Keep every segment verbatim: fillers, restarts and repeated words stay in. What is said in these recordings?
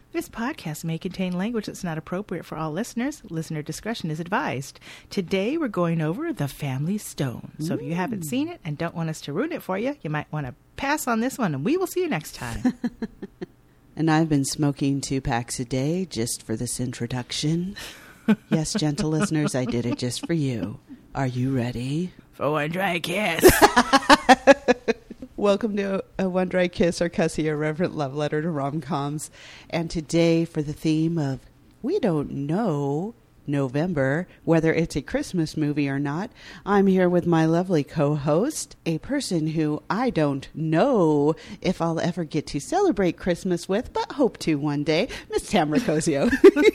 This podcast may contain language that's not appropriate for all listeners. Listener discretion is advised. Today we're going over The Family Stone. So if you haven't seen it and don't want us to ruin it for you, you might want to pass on this one, and we will see you next time. And I've been smoking two packs a day just for this introduction. Yes, gentle listeners, I did it just for you. Are you ready? For one dry kiss. Welcome to a One Dry Kiss, or Cussy, a reverent love letter to rom-coms. And today, for the theme of We Don't Know November, whether it's a Christmas movie or not, I'm here with my lovely co-host, a person who I don't know if I'll ever get to celebrate Christmas with, but hope to one day, Miss Tamara Cosio.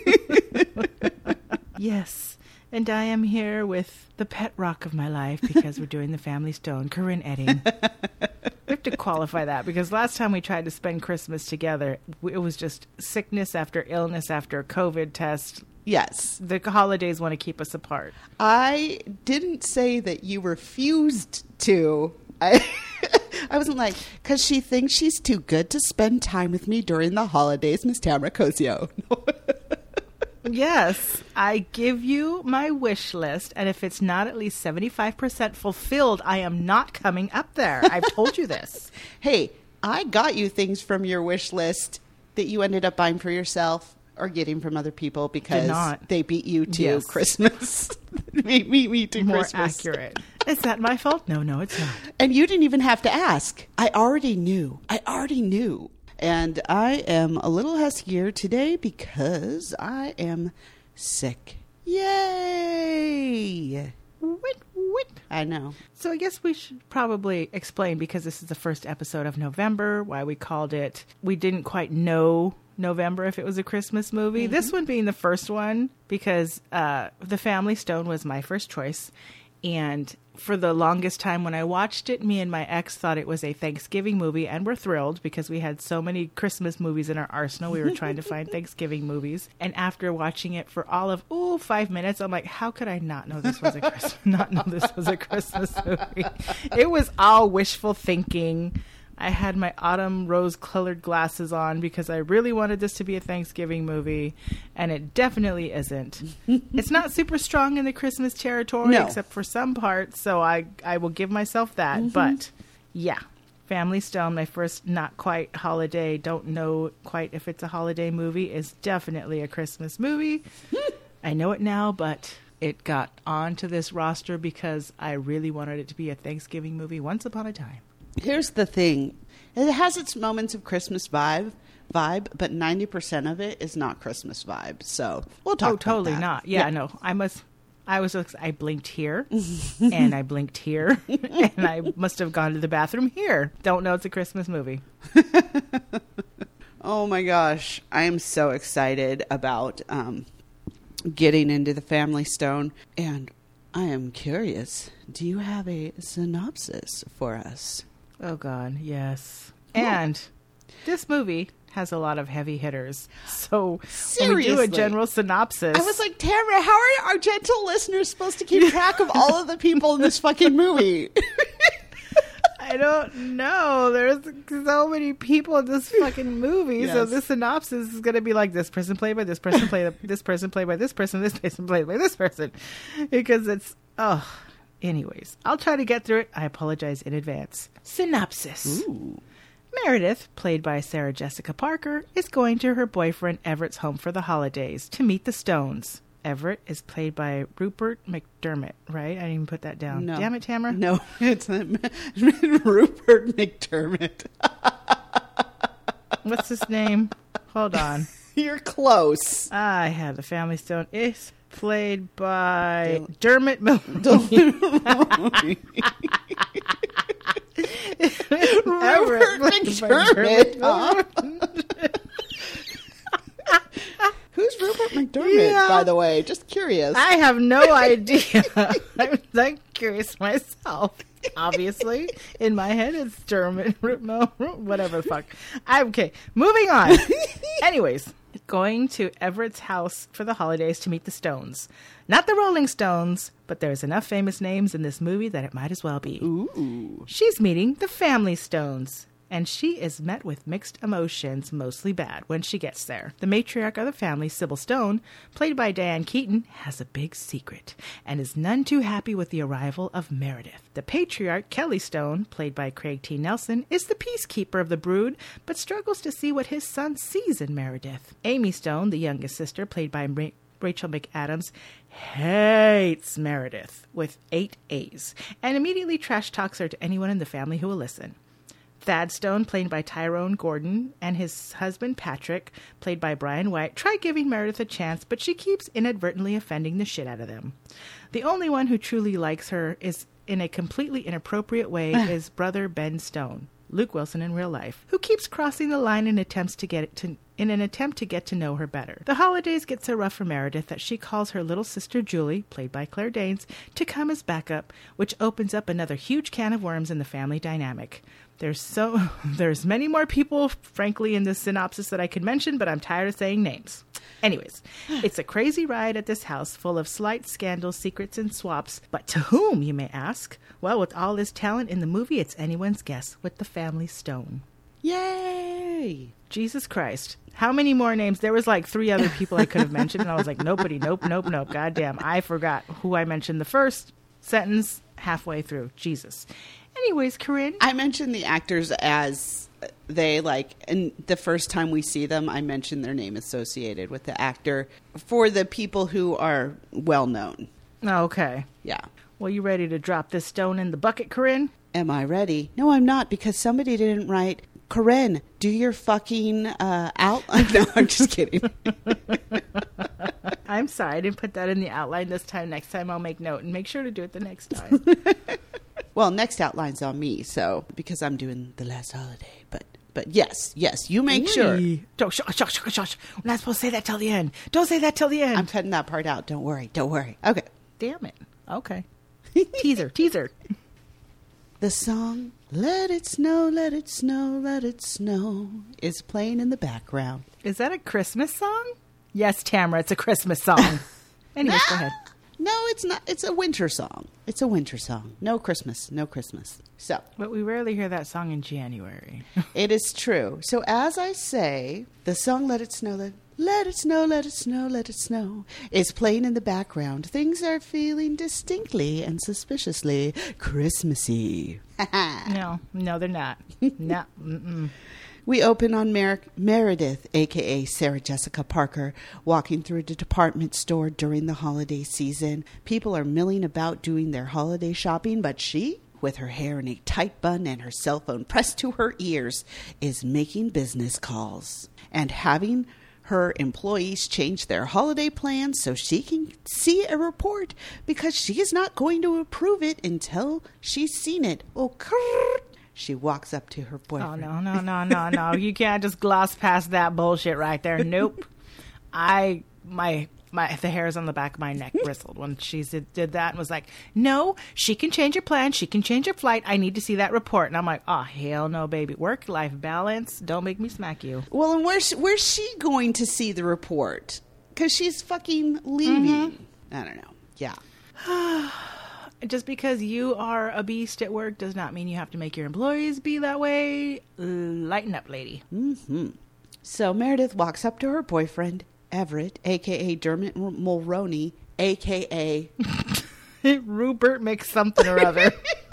Yes. And I am here with the pet rock of my life because we're doing The Family Stone, Corinne Edding. We have to qualify that because last time we tried to spend Christmas together, it was just sickness after illness after COVID test. Yes. The holidays want to keep us apart. I didn't say that you refused to. I, I wasn't like, because she thinks she's too good to spend time with me during the holidays, Miss Tamara Cosio. Yes, I give you my wish list, and if it's not at least seventy-five percent fulfilled, I am not coming up there. I've told you this. Hey, I got you things from your wish list that you ended up buying for yourself or getting from other people because they beat you to Yes. Christmas. beat me, me to More Christmas. accurate. Is that my fault? No, no, it's not. And you didn't even have to ask. I already knew. I already knew. And I am a little huskier today because I am sick. Yay! Whit, whit. I know. So I guess we should probably explain, because this is the first episode of November, why we called it, we didn't quite know November if it was a Christmas movie. Mm-hmm. This one being the first one, because uh, The Family Stone was my first choice. And for the longest time when I watched it, me and my ex thought it was a Thanksgiving movie, and we're thrilled because we had so many Christmas movies in our arsenal. We were trying to find Thanksgiving movies. And after watching it for all of, ooh, five minutes, I'm like, how could I not know this was a Christmas, not know this was a Christmas movie? It was all wishful thinking. I had my autumn rose-colored glasses on because I really wanted this to be a Thanksgiving movie, and it definitely isn't. It's not super strong in the Christmas territory, no. except for some parts, so I, I will give myself that. Mm-hmm. But, yeah, Family Stone, my first not quite holiday, don't know quite if it's a holiday movie, is definitely a Christmas movie. I know it now, but it got onto this roster because I really wanted it to be a Thanksgiving movie once upon a time. Here's the thing. It has its moments of Christmas vibe, vibe, but ninety percent of it is not Christmas vibe. So we'll talk oh, about totally that. not. Yeah, yeah, no. I must, I was, I blinked here and I blinked here and I must have gone to the bathroom here. Don't know it's a Christmas movie. Oh my gosh. I am so excited about um, getting into The Family Stone. And I am curious, do you have a synopsis for us? Oh, God, yes. And this movie has a lot of heavy hitters. So when we do a general synopsis. I was like, Tamara, how are our gentle listeners supposed to keep track of all of the people in this fucking movie? I don't know. There's so many people in this fucking movie. Yes. So this synopsis is going to be like, this person played by this person, played this person played by this person, this person played by this person. Because it's, oh... Anyways, I'll try to get through it. I apologize in advance. Synopsis. Ooh. Meredith, played by Sarah Jessica Parker, is going to her boyfriend Everett's home for the holidays to meet the Stones. Everett is played by Rupert McDermott, right? I didn't even put that down. No. Damn it, Tamara. No, it's Rupert McDermott. What's his name? Hold on. You're close. I had The Family Stone. Is played by Dil- Dermot Mulroney. Rupert McDermott. Huh? Who's Rupert McDermott, yeah. by the way? Just curious. I have no idea. I'm like curious myself. Obviously, in my head, it's Dermot, whatever the fuck. I'm okay. Moving on. Anyways, going to Everett's house for the holidays to meet the Stones. Not the Rolling Stones, but there's enough famous names in this movie that it might as well be. Ooh. She's meeting the Family Stones. and she is met with mixed emotions, mostly bad, when she gets there. The matriarch of the family, Sybil Stone, played by Diane Keaton, has a big secret and is none too happy with the arrival of Meredith. The patriarch, Kelly Stone, played by Craig T. Nelson, is the peacekeeper of the brood, but struggles to see what his son sees in Meredith. Amy Stone, the youngest sister, played by Ra- Rachel McAdams, hates Meredith with eight A's and immediately trash talks her to anyone in the family who will listen. Thad Stone, played by Tyrone Gordon, and his husband Patrick, played by Brian White, try giving Meredith a chance, but she keeps inadvertently offending the shit out of them. The only one who truly likes her is in a completely inappropriate way is brother Ben Stone, Luke Wilson in real life, who keeps crossing the line in attempts to get it to in an attempt to get to know her better. The holidays get so rough for Meredith that she calls her little sister Julie, played by Claire Danes, to come as backup, which opens up another huge can of worms in the family dynamic. There's so there's many more people, frankly, in this synopsis that I could mention, but I'm tired of saying names. Anyways, it's a crazy ride at this house full of slight scandals, secrets, and swaps. But to whom, you may ask? Well, with all this talent in the movie, it's anyone's guess with the family Stone. Yay! Jesus Christ. How many more names? There was like three other people I could have mentioned, and I was like, nobody, nope, nope, nope. Goddamn, I forgot who I mentioned the first sentence halfway through. Jesus. Anyways, Corinne. I mentioned the actors as they, like, and the first time we see them, I mentioned their name associated with the actor for the people who are well known. Okay. Yeah. Well, you ready to drop this stone in the bucket, Corinne? Am I ready? No, I'm not, because somebody didn't write, Corinne, do your fucking uh, outline. No, I'm just kidding. I'm sorry, I didn't put that in the outline this time. Next time I'll make note and make sure to do it the next time. Well, next outline's on me, so, because I'm doing the last holiday. But but yes, yes, you make sure. Don't, shush, shush, shush, shush. We're not supposed to say that till the end. Don't say that till the end. I'm cutting that part out. Don't worry. Don't worry. Okay. Damn it. Okay. teaser, teaser. The song, Let It Snow, Let It Snow, Let It Snow, is playing in the background. Is that a Christmas song? Yes, Tamara, it's a Christmas song. Anyways, go ahead. No, it's not. It's a winter song. It's a winter song. No Christmas. No Christmas. So. But we rarely hear that song in January. It is true. So as I say, the song Let It Snow, Let, let It Snow, Let It Snow, Let It Snow is playing in the background. Things are feeling distinctly and suspiciously Christmassy. No, no, they're not. No. Mm-mm. We open on Mer- Meredith, a k a. Sarah Jessica Parker, walking through the department store during the holiday season. People are milling about doing their holiday shopping, but she, with her hair in a tight bun and her cell phone pressed to her ears, is making business calls and having her employees change their holiday plans so she can see a report because she is not going to approve it until she's seen it. Oh, crrr. She walks up to her boyfriend. Oh, no, no, no, no, no. You can't just gloss past that bullshit right there. Nope. I, my, my, the hairs on the back of my neck bristled when she did, did that and was like, no, she can change her plan. She can change her flight. I need to see that report. And I'm like, oh, hell no, baby. Work-life balance. Don't make me smack you. Well, and where's, where's she going to see the report? Because she's fucking leaving. Mm-hmm. I don't know. Yeah. Just because you are a beast at work does not mean you have to make your employees be that way. Lighten up, lady. Mm-hmm. So Meredith walks up to her boyfriend, Everett, a k a. Dermot Mulroney, a k a. Rupert McSomething or other.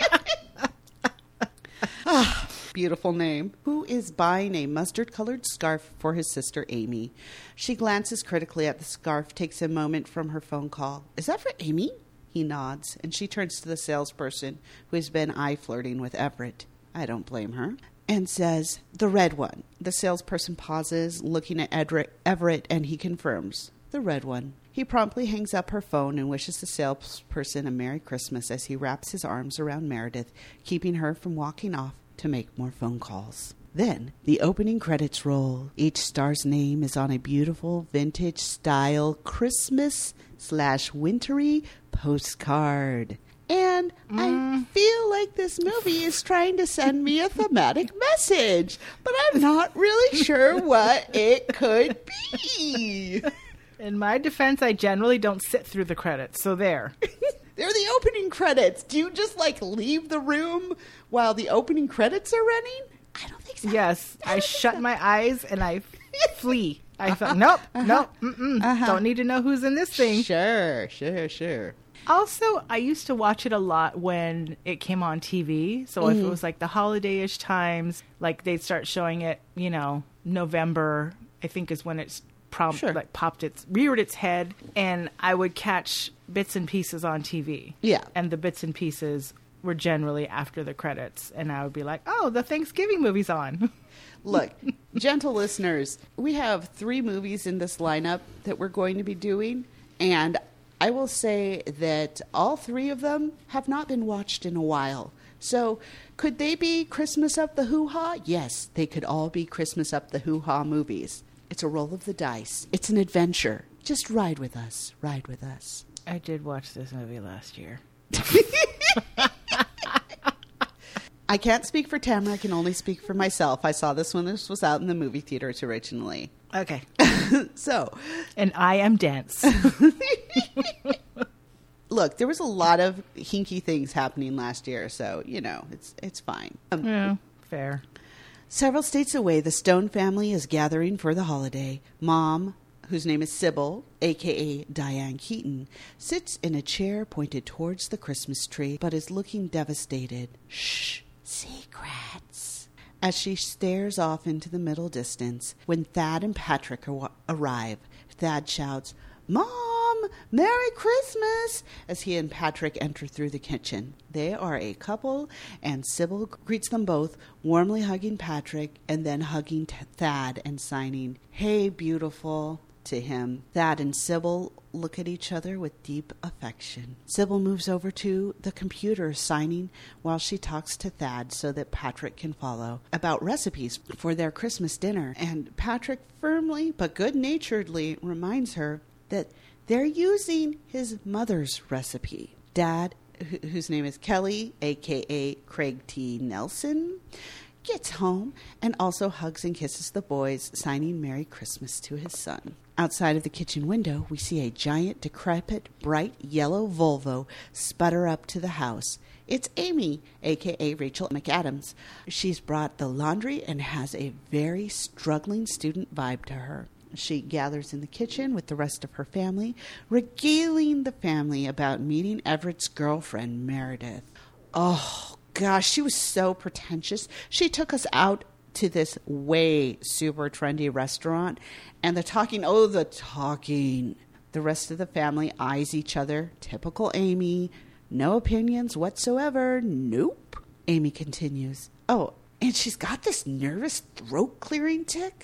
Ah, beautiful name. Who is buying a mustard-colored scarf for his sister, Amy. She glances critically at the scarf, takes a moment from her phone call. Is that for Amy? He nods, and she turns to the salesperson, who has been eye-flirting with Everett. I don't blame her. And says, the red one. The salesperson pauses, looking at Edric, Everett, and he confirms, the red one. He promptly hangs up her phone and wishes the salesperson a Merry Christmas as he wraps his arms around Meredith, keeping her from walking off to make more phone calls. Then, the opening credits roll. Each star's name is on a beautiful vintage-style Christmas slash wintry postcard. And mm. I feel like this movie is trying to send me a thematic message, but I'm not really sure what it could be. In my defense, I generally don't sit through the credits, so there. They're the opening credits. Do you just, like, leave the room while the opening credits are running? I don't think so. Yes, I, I shut so. my eyes and I flee. I thought, nope, uh-huh. nope, mm-mm, uh-huh. don't need to know who's in this thing. Sure, sure, sure. Also, I used to watch it a lot when it came on T V. So mm. if it was like the holiday-ish times, like they'd start showing it, you know, November, I think is when it's prom- sure. like popped its, reared its head. And I would catch bits and pieces on T V. Yeah. And the bits and pieces were generally after the credits. And I would be like, oh, the Thanksgiving movie's on. Look, gentle listeners, we have three movies in this lineup that we're going to be doing. And I will say that all three of them have not been watched in a while. So could they be Christmas Up the Hoo-Ha? Yes, they could all be Christmas Up the Hoo-Ha movies. It's a roll of the dice. It's an adventure. Just ride with us. Ride with us. I did watch this movie last year. I can't speak for Tamara. I can only speak for myself. I saw this when this was out in the movie theaters originally. Okay. So. And I am dense. Look, there was a lot of hinky things happening last year, so, you know, it's it's fine. Um, yeah, fair. Several states away, the Stone family is gathering for the holiday. Mom, whose name is Sybil, a k a. Diane Keaton, sits in a chair pointed towards the Christmas tree, but is looking devastated. Shh, secrets. As she stares off into the middle distance, when Thad and Patrick ar- arrive, Thad shouts, "Mom, Merry Christmas!" as he and Patrick enter through the kitchen. They are a couple, and Sybil greets them both, warmly hugging Patrick and then hugging t- Thad and signing, "Hey, beautiful," to him. Thad and Sybil look at each other with deep affection. Sybil moves over to the computer, signing while she talks to Thad so that Patrick can follow about recipes for their Christmas dinner. And Patrick firmly but good-naturedly reminds her that they're using his mother's recipe. Dad, wh- whose name is Kelly, a k a. Craig T. Nelson, gets home and also hugs and kisses the boys, signing Merry Christmas to his son. Outside of the kitchen window, we see a giant, decrepit, bright yellow Volvo sputter up to the house. It's Amy, a k a. Rachel McAdams. She's brought the laundry and has a very struggling student vibe to her. She gathers in the kitchen with the rest of her family, regaling the family about meeting Everett's girlfriend, Meredith. Oh, gosh, she was so pretentious. She took us out to this way super trendy restaurant, and the talking, oh, the talking. The rest of the family eyes each other. Typical Amy. No opinions whatsoever. Nope. Amy continues. Oh, and she's got this nervous throat-clearing tick.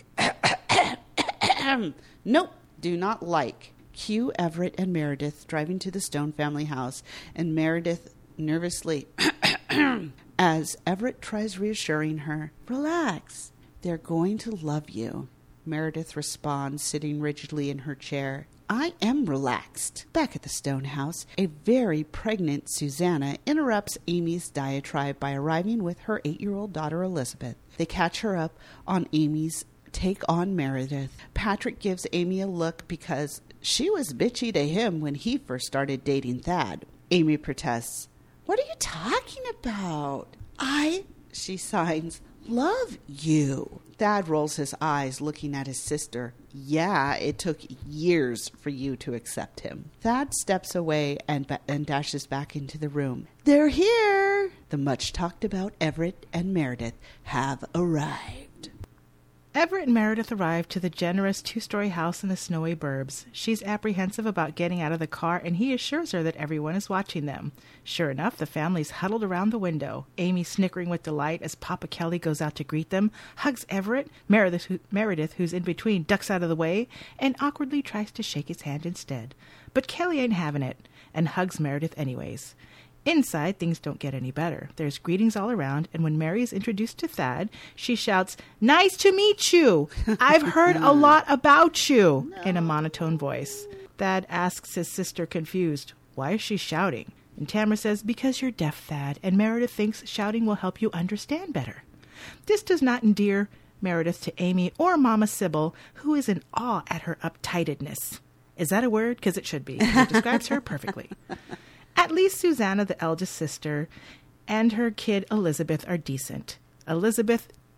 Nope, do not like. Cue Everett and Meredith driving to the Stone family house, and Meredith nervously, as Everett tries reassuring her, "Relax, they're going to love you." Meredith responds, sitting rigidly in her chair. I am relaxed. Back at the Stone house, a very pregnant Susanna interrupts Amy's diatribe by arriving with her eight-year-old daughter Elizabeth. They catch her up on Amy's take on Meredith. Patrick gives Amy a look because she was bitchy to him when he first started dating Thad. Amy protests. "What are you talking about? I," she signs, "love you." Thad rolls his eyes, looking at his sister. "Yeah, it took years for you to accept him." Thad steps away and, ba- and dashes back into the room. "They're here!" The much-talked-about Everett and Meredith have arrived. Everett and Meredith arrive to the generous two-story house in the snowy burbs. She's apprehensive about getting out of the car, and he assures her that everyone is watching them. Sure enough, the family's huddled around the window. Amy, snickering with delight as Papa Kelly goes out to greet them, hugs Everett. Meredith, who, Meredith, who's in between, ducks out of the way and awkwardly tries to shake his hand instead. But Kelly ain't having it, and hugs Meredith anyways. Inside, things don't get any better. There's greetings all around, and when Mary is introduced to Thad, she shouts, "Nice to meet you! I've heard a lot about you!" No. in a monotone voice. Thad asks his sister, confused, why is she shouting? And Tamara says, "Because you're deaf, Thad, and Meredith thinks shouting will help you understand better." This does not endear Meredith to Amy or Mama Sybil, who is in awe at her uptightedness. Is that a word? Because it should be. It describes her perfectly. At least Susanna, the eldest sister, and her kid Elizabeth are decent. Elizabeth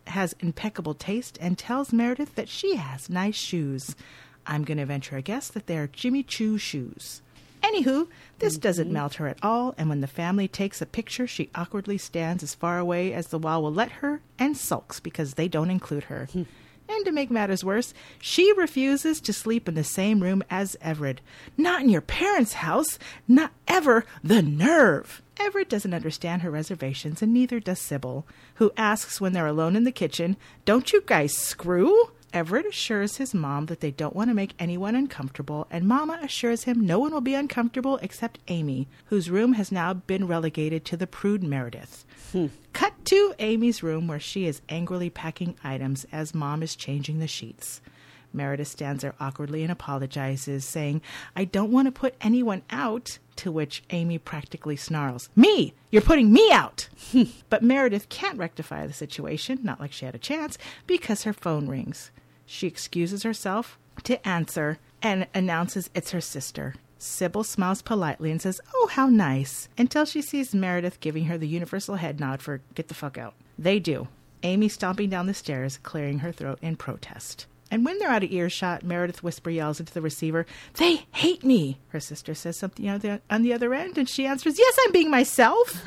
has impeccable taste and tells Meredith that she has nice shoes. I'm going to venture a guess that they're Jimmy Choo shoes. Anywho, this mm-hmm. doesn't melt her at all, and when the family takes a picture, she awkwardly stands as far away as the wall will let her and sulks because they don't include her. And to make matters worse, she refuses to sleep in the same room as Everett. Not in your parents' house. Not ever. The nerve. Everett doesn't understand her reservations, and neither does Sybil, who asks when they're alone in the kitchen, "Don't you guys screw?" Everett assures his mom that they don't want to make anyone uncomfortable, and Mama assures him no one will be uncomfortable except Amy, whose room has now been relegated to the prude Meredith. Hmm. Cut to Amy's room, where she is angrily packing items as Mom is changing the sheets. Meredith stands there awkwardly and apologizes, saying, "I don't want to put anyone out," to which Amy practically snarls, "Me! You're putting me out!" But Meredith can't rectify the situation, not like she had a chance, because her phone rings. She excuses herself to answer and announces it's her sister. Sybil smiles politely and says, "Oh, how nice," until she sees Meredith giving her the universal head nod for "get the fuck out." They do. Amy stomping down the stairs, clearing her throat in protest. And when they're out of earshot, Meredith whisper yells into the receiver, "They hate me." Her sister says something on the, on the other end, and she answers, "Yes, I'm being myself."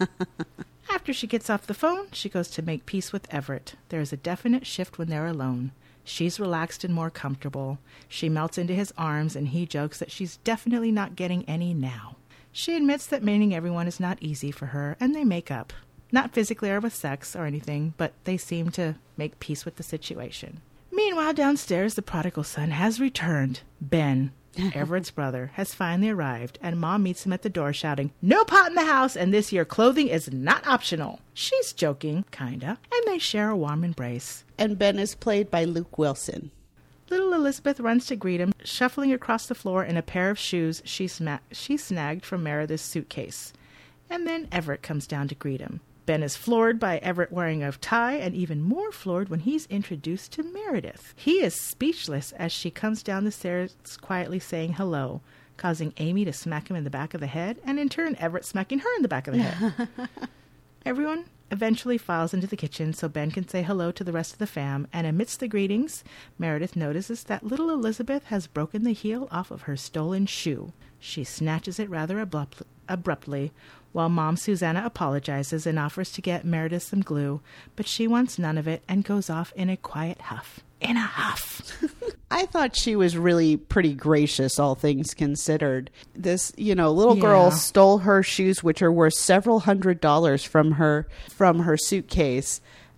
After she gets off the phone, she goes to make peace with Everett. There is a definite shift when they're alone. She's relaxed and more comfortable. She melts into his arms, and he jokes that she's definitely not getting any now. She admits that meeting everyone is not easy for her, and they make up. Not physically or with sex or anything, but they seem to make peace with the situation. Meanwhile, downstairs, the prodigal son has returned. Ben, Everett's brother, has finally arrived, and Mom meets him at the door shouting, "No pot in the house, and this year clothing is not optional." She's joking, kinda, and they share a warm embrace. And Ben is played by Luke Wilson. Little Elizabeth runs to greet him, shuffling across the floor in a pair of shoes she, sma- she snagged from Meredith's suitcase. And then Everett comes down to greet him. Ben is floored by Everett wearing a tie, and even more floored when he's introduced to Meredith. He is speechless as she comes down the stairs quietly saying hello, causing Amy to smack him in the back of the head, and in turn Everett smacking her in the back of the head. Everyone eventually files into the kitchen so Ben can say hello to the rest of the fam, and amidst the greetings, Meredith notices that little Elizabeth has broken the heel off of her stolen shoe. She snatches it rather abrupt- abruptly, while Mom Susanna apologizes and offers to get Meredith some glue, but she wants none of it and goes off in a quiet huff. In a huff. I thought she was really pretty gracious, all things considered. This, you know, little girl yeah. stole her shoes, which are worth several hundred dollars from her from her suitcase,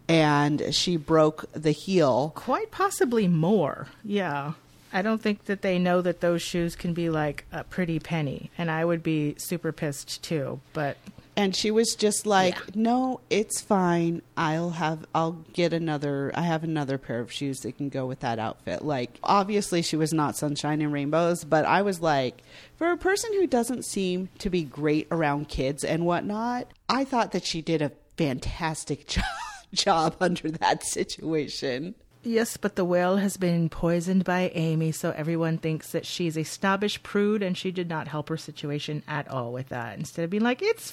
and she broke the heel. Quite possibly more. Yeah. I don't think that they know that those shoes can be like a pretty penny, and I would be super pissed too, but... And she was just like, yeah. "No, it's fine. I'll have, I'll get another, I have another pair of shoes that can go with that outfit." Like, obviously she was not sunshine and rainbows, but I was like, for a person who doesn't seem to be great around kids and whatnot, I thought that she did a fantastic job, job under that situation. Yes, but the well has been poisoned by Amy, so everyone thinks that she's a snobbish prude, and she did not help her situation at all with that. Instead of being like, "It's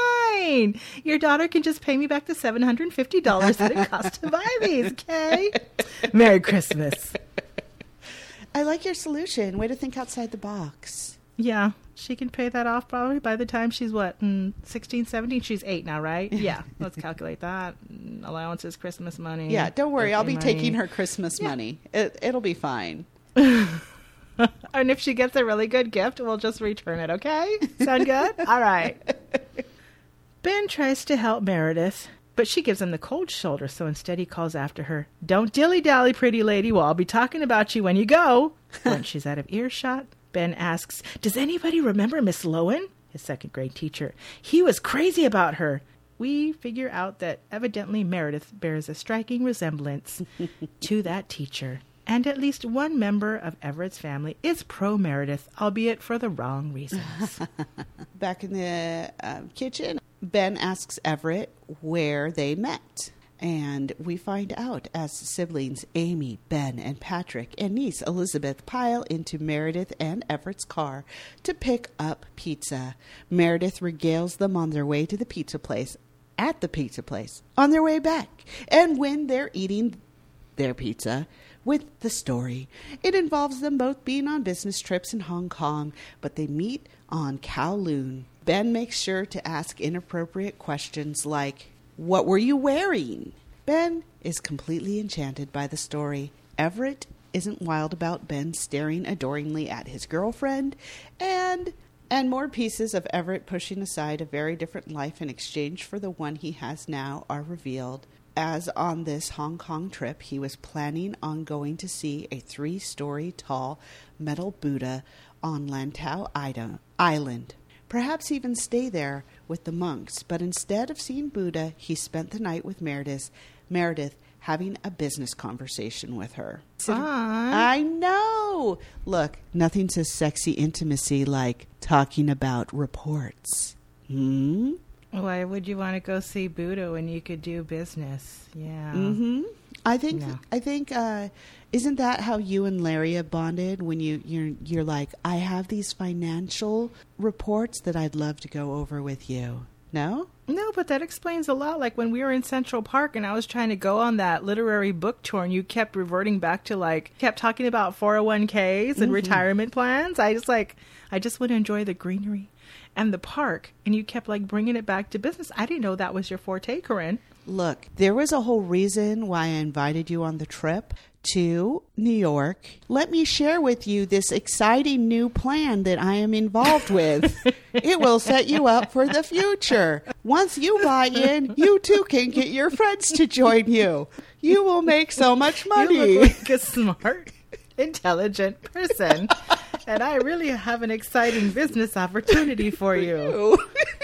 fine. Your daughter can just pay me back the seven hundred fifty dollars that it cost to buy these, okay? Merry Christmas." I like your solution. Way to think outside the box. Yeah, she can pay that off probably by the time she's, what, mm, sixteen, seventeen? She's eight now, right? Yeah, let's calculate that. Allowances, Christmas money. Yeah, don't worry. I'll be money. taking her Christmas yeah. money. It, it'll be fine. And if she gets a really good gift, we'll just return it, okay? Sound good? All right. Ben tries to help Meredith, but she gives him the cold shoulder, so instead he calls after her, "Don't dilly-dally, pretty lady. Well, I'll be talking about you when you go." When she's out of earshot, Ben asks, "Does anybody remember Miss Lowen?" His second grade teacher. "He was crazy about her." We figure out that evidently Meredith bears a striking resemblance to that teacher. And at least one member of Everett's family is pro-Meredith, albeit for the wrong reasons. Back in the uh, kitchen, Ben asks Everett where they met. And we find out as siblings Amy, Ben, and Patrick and niece Elizabeth pile into Meredith and Everett's car to pick up pizza. Meredith regales them on their way to the pizza place. at the pizza place on their way back. And when they're eating their pizza with the story, it involves them both being on business trips in Hong Kong, but they meet on Kowloon. Ben makes sure to ask inappropriate questions like, "What were you wearing?" Ben is completely enchanted by the story. Everett isn't wild about Ben staring adoringly at his girlfriend, and and more pieces of Everett pushing aside a very different life in exchange for the one he has now are revealed. As on this Hong Kong trip, he was planning on going to see a three-story tall metal Buddha on Lantau Island. Perhaps even stay there with the monks, but instead of seeing Buddha, he spent the night with Meredith, Meredith having a business conversation with her. Fun. I know! Look, nothing says sexy intimacy like talking about reports. Hmm? Why would you want to go see Buddha when you could do business? Yeah. Mm-hmm. I think, No. I think, uh, isn't that how you and Laria bonded when you, you're, you're like, I have these financial reports that I'd love to go over with you. No? No, but that explains a lot. Like when we were in Central Park and I was trying to go on that literary book tour and you kept reverting back to like, kept talking about four oh one k's and Mm-hmm. retirement plans. I just like, I just want to enjoy the greenery and the park. And you kept like bringing it back to business. I didn't know that was your forte, Corinne. Look, there was a whole reason why I invited you on the trip to New York. Let me share with you this exciting new plan that I am involved with. It will set you up for the future. Once you buy in, you too can get your friends to join you. You will make so much money. You look like a smart, intelligent person. And I really have an exciting business opportunity for you.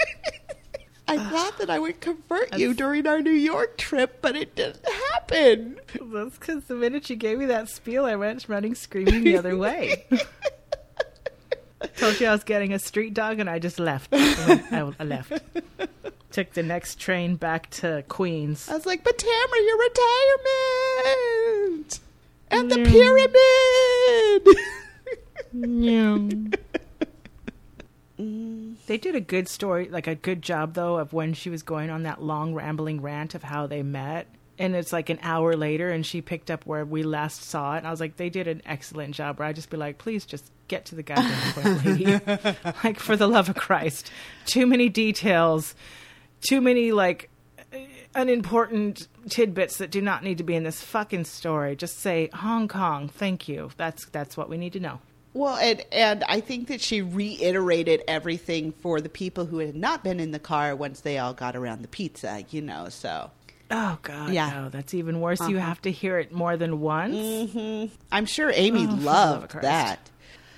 I thought that I would convert you during our New York trip, but it didn't happen. That's because the minute you gave me that spiel, I went running screaming the other way. Told you I was getting a street dog, and I just left. I, went, I, I left. Took the next train back to Queens. I was like, but Tamara, your retirement! And the pyramid! Yeah. They did a good story, like a good job, though, of when she was going on that long rambling rant of how they met. And it's like an hour later, and she picked up where we last saw it. And I was like, they did an excellent job. Where I'd just be like, please just get to the goddamn point, lady. Like, for the love of Christ. Too many details. Too many, like, unimportant tidbits that do not need to be in this fucking story. Just say, Hong Kong, thank you. That's that's what we need to know. Well, and, and I think that she reiterated everything for the people who had not been in the car once they all got around the pizza, you know, so. Oh, God, Yeah. no, that's even worse. Uh-huh. You have to hear it more than once. Mm-hmm. I'm sure Amy Oh, for the love of loved Christ. that.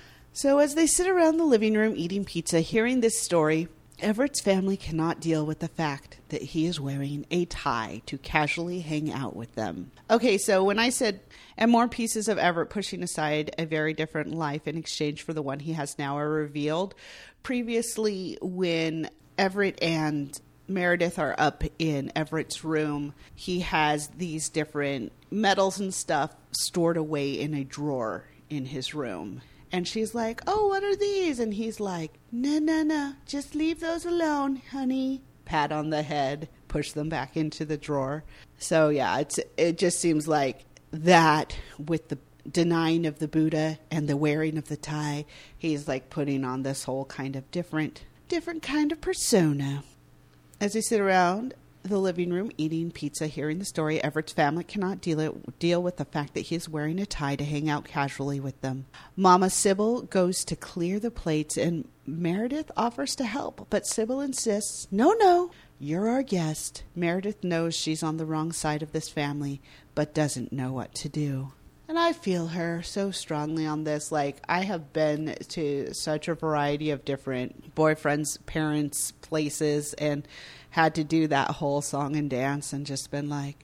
So as they sit around the living room eating pizza, hearing this story, Everett's family cannot deal with the fact that he is wearing a tie to casually hang out with them. Okay, so when I said, and more pieces of Everett pushing aside a very different life in exchange for the one he has now are revealed. Previously, when Everett and Meredith are up in Everett's room, he has these different medals and stuff stored away in a drawer in his room. And she's like, oh, what are these? And he's like, no, no, no, just leave those alone, honey. Pat on the head, push them back into the drawer. So, yeah, it's it just seems like that with the denying of the Buddha and the wearing of the tie, he's like putting on this whole kind of different, different kind of persona. As they sit around the living room eating pizza, hearing the story, Everett's family cannot deal it, deal with the fact that he is wearing a tie to hang out casually with them. Mama Sybil goes to clear the plates and Meredith offers to help, but Sybil insists, no, no, you're our guest. Meredith knows she's on the wrong side of this family, but doesn't know what to do. And I feel her so strongly on this. Like, I have been to such a variety of different boyfriends, parents, places, and had to do that whole song and dance and just been like,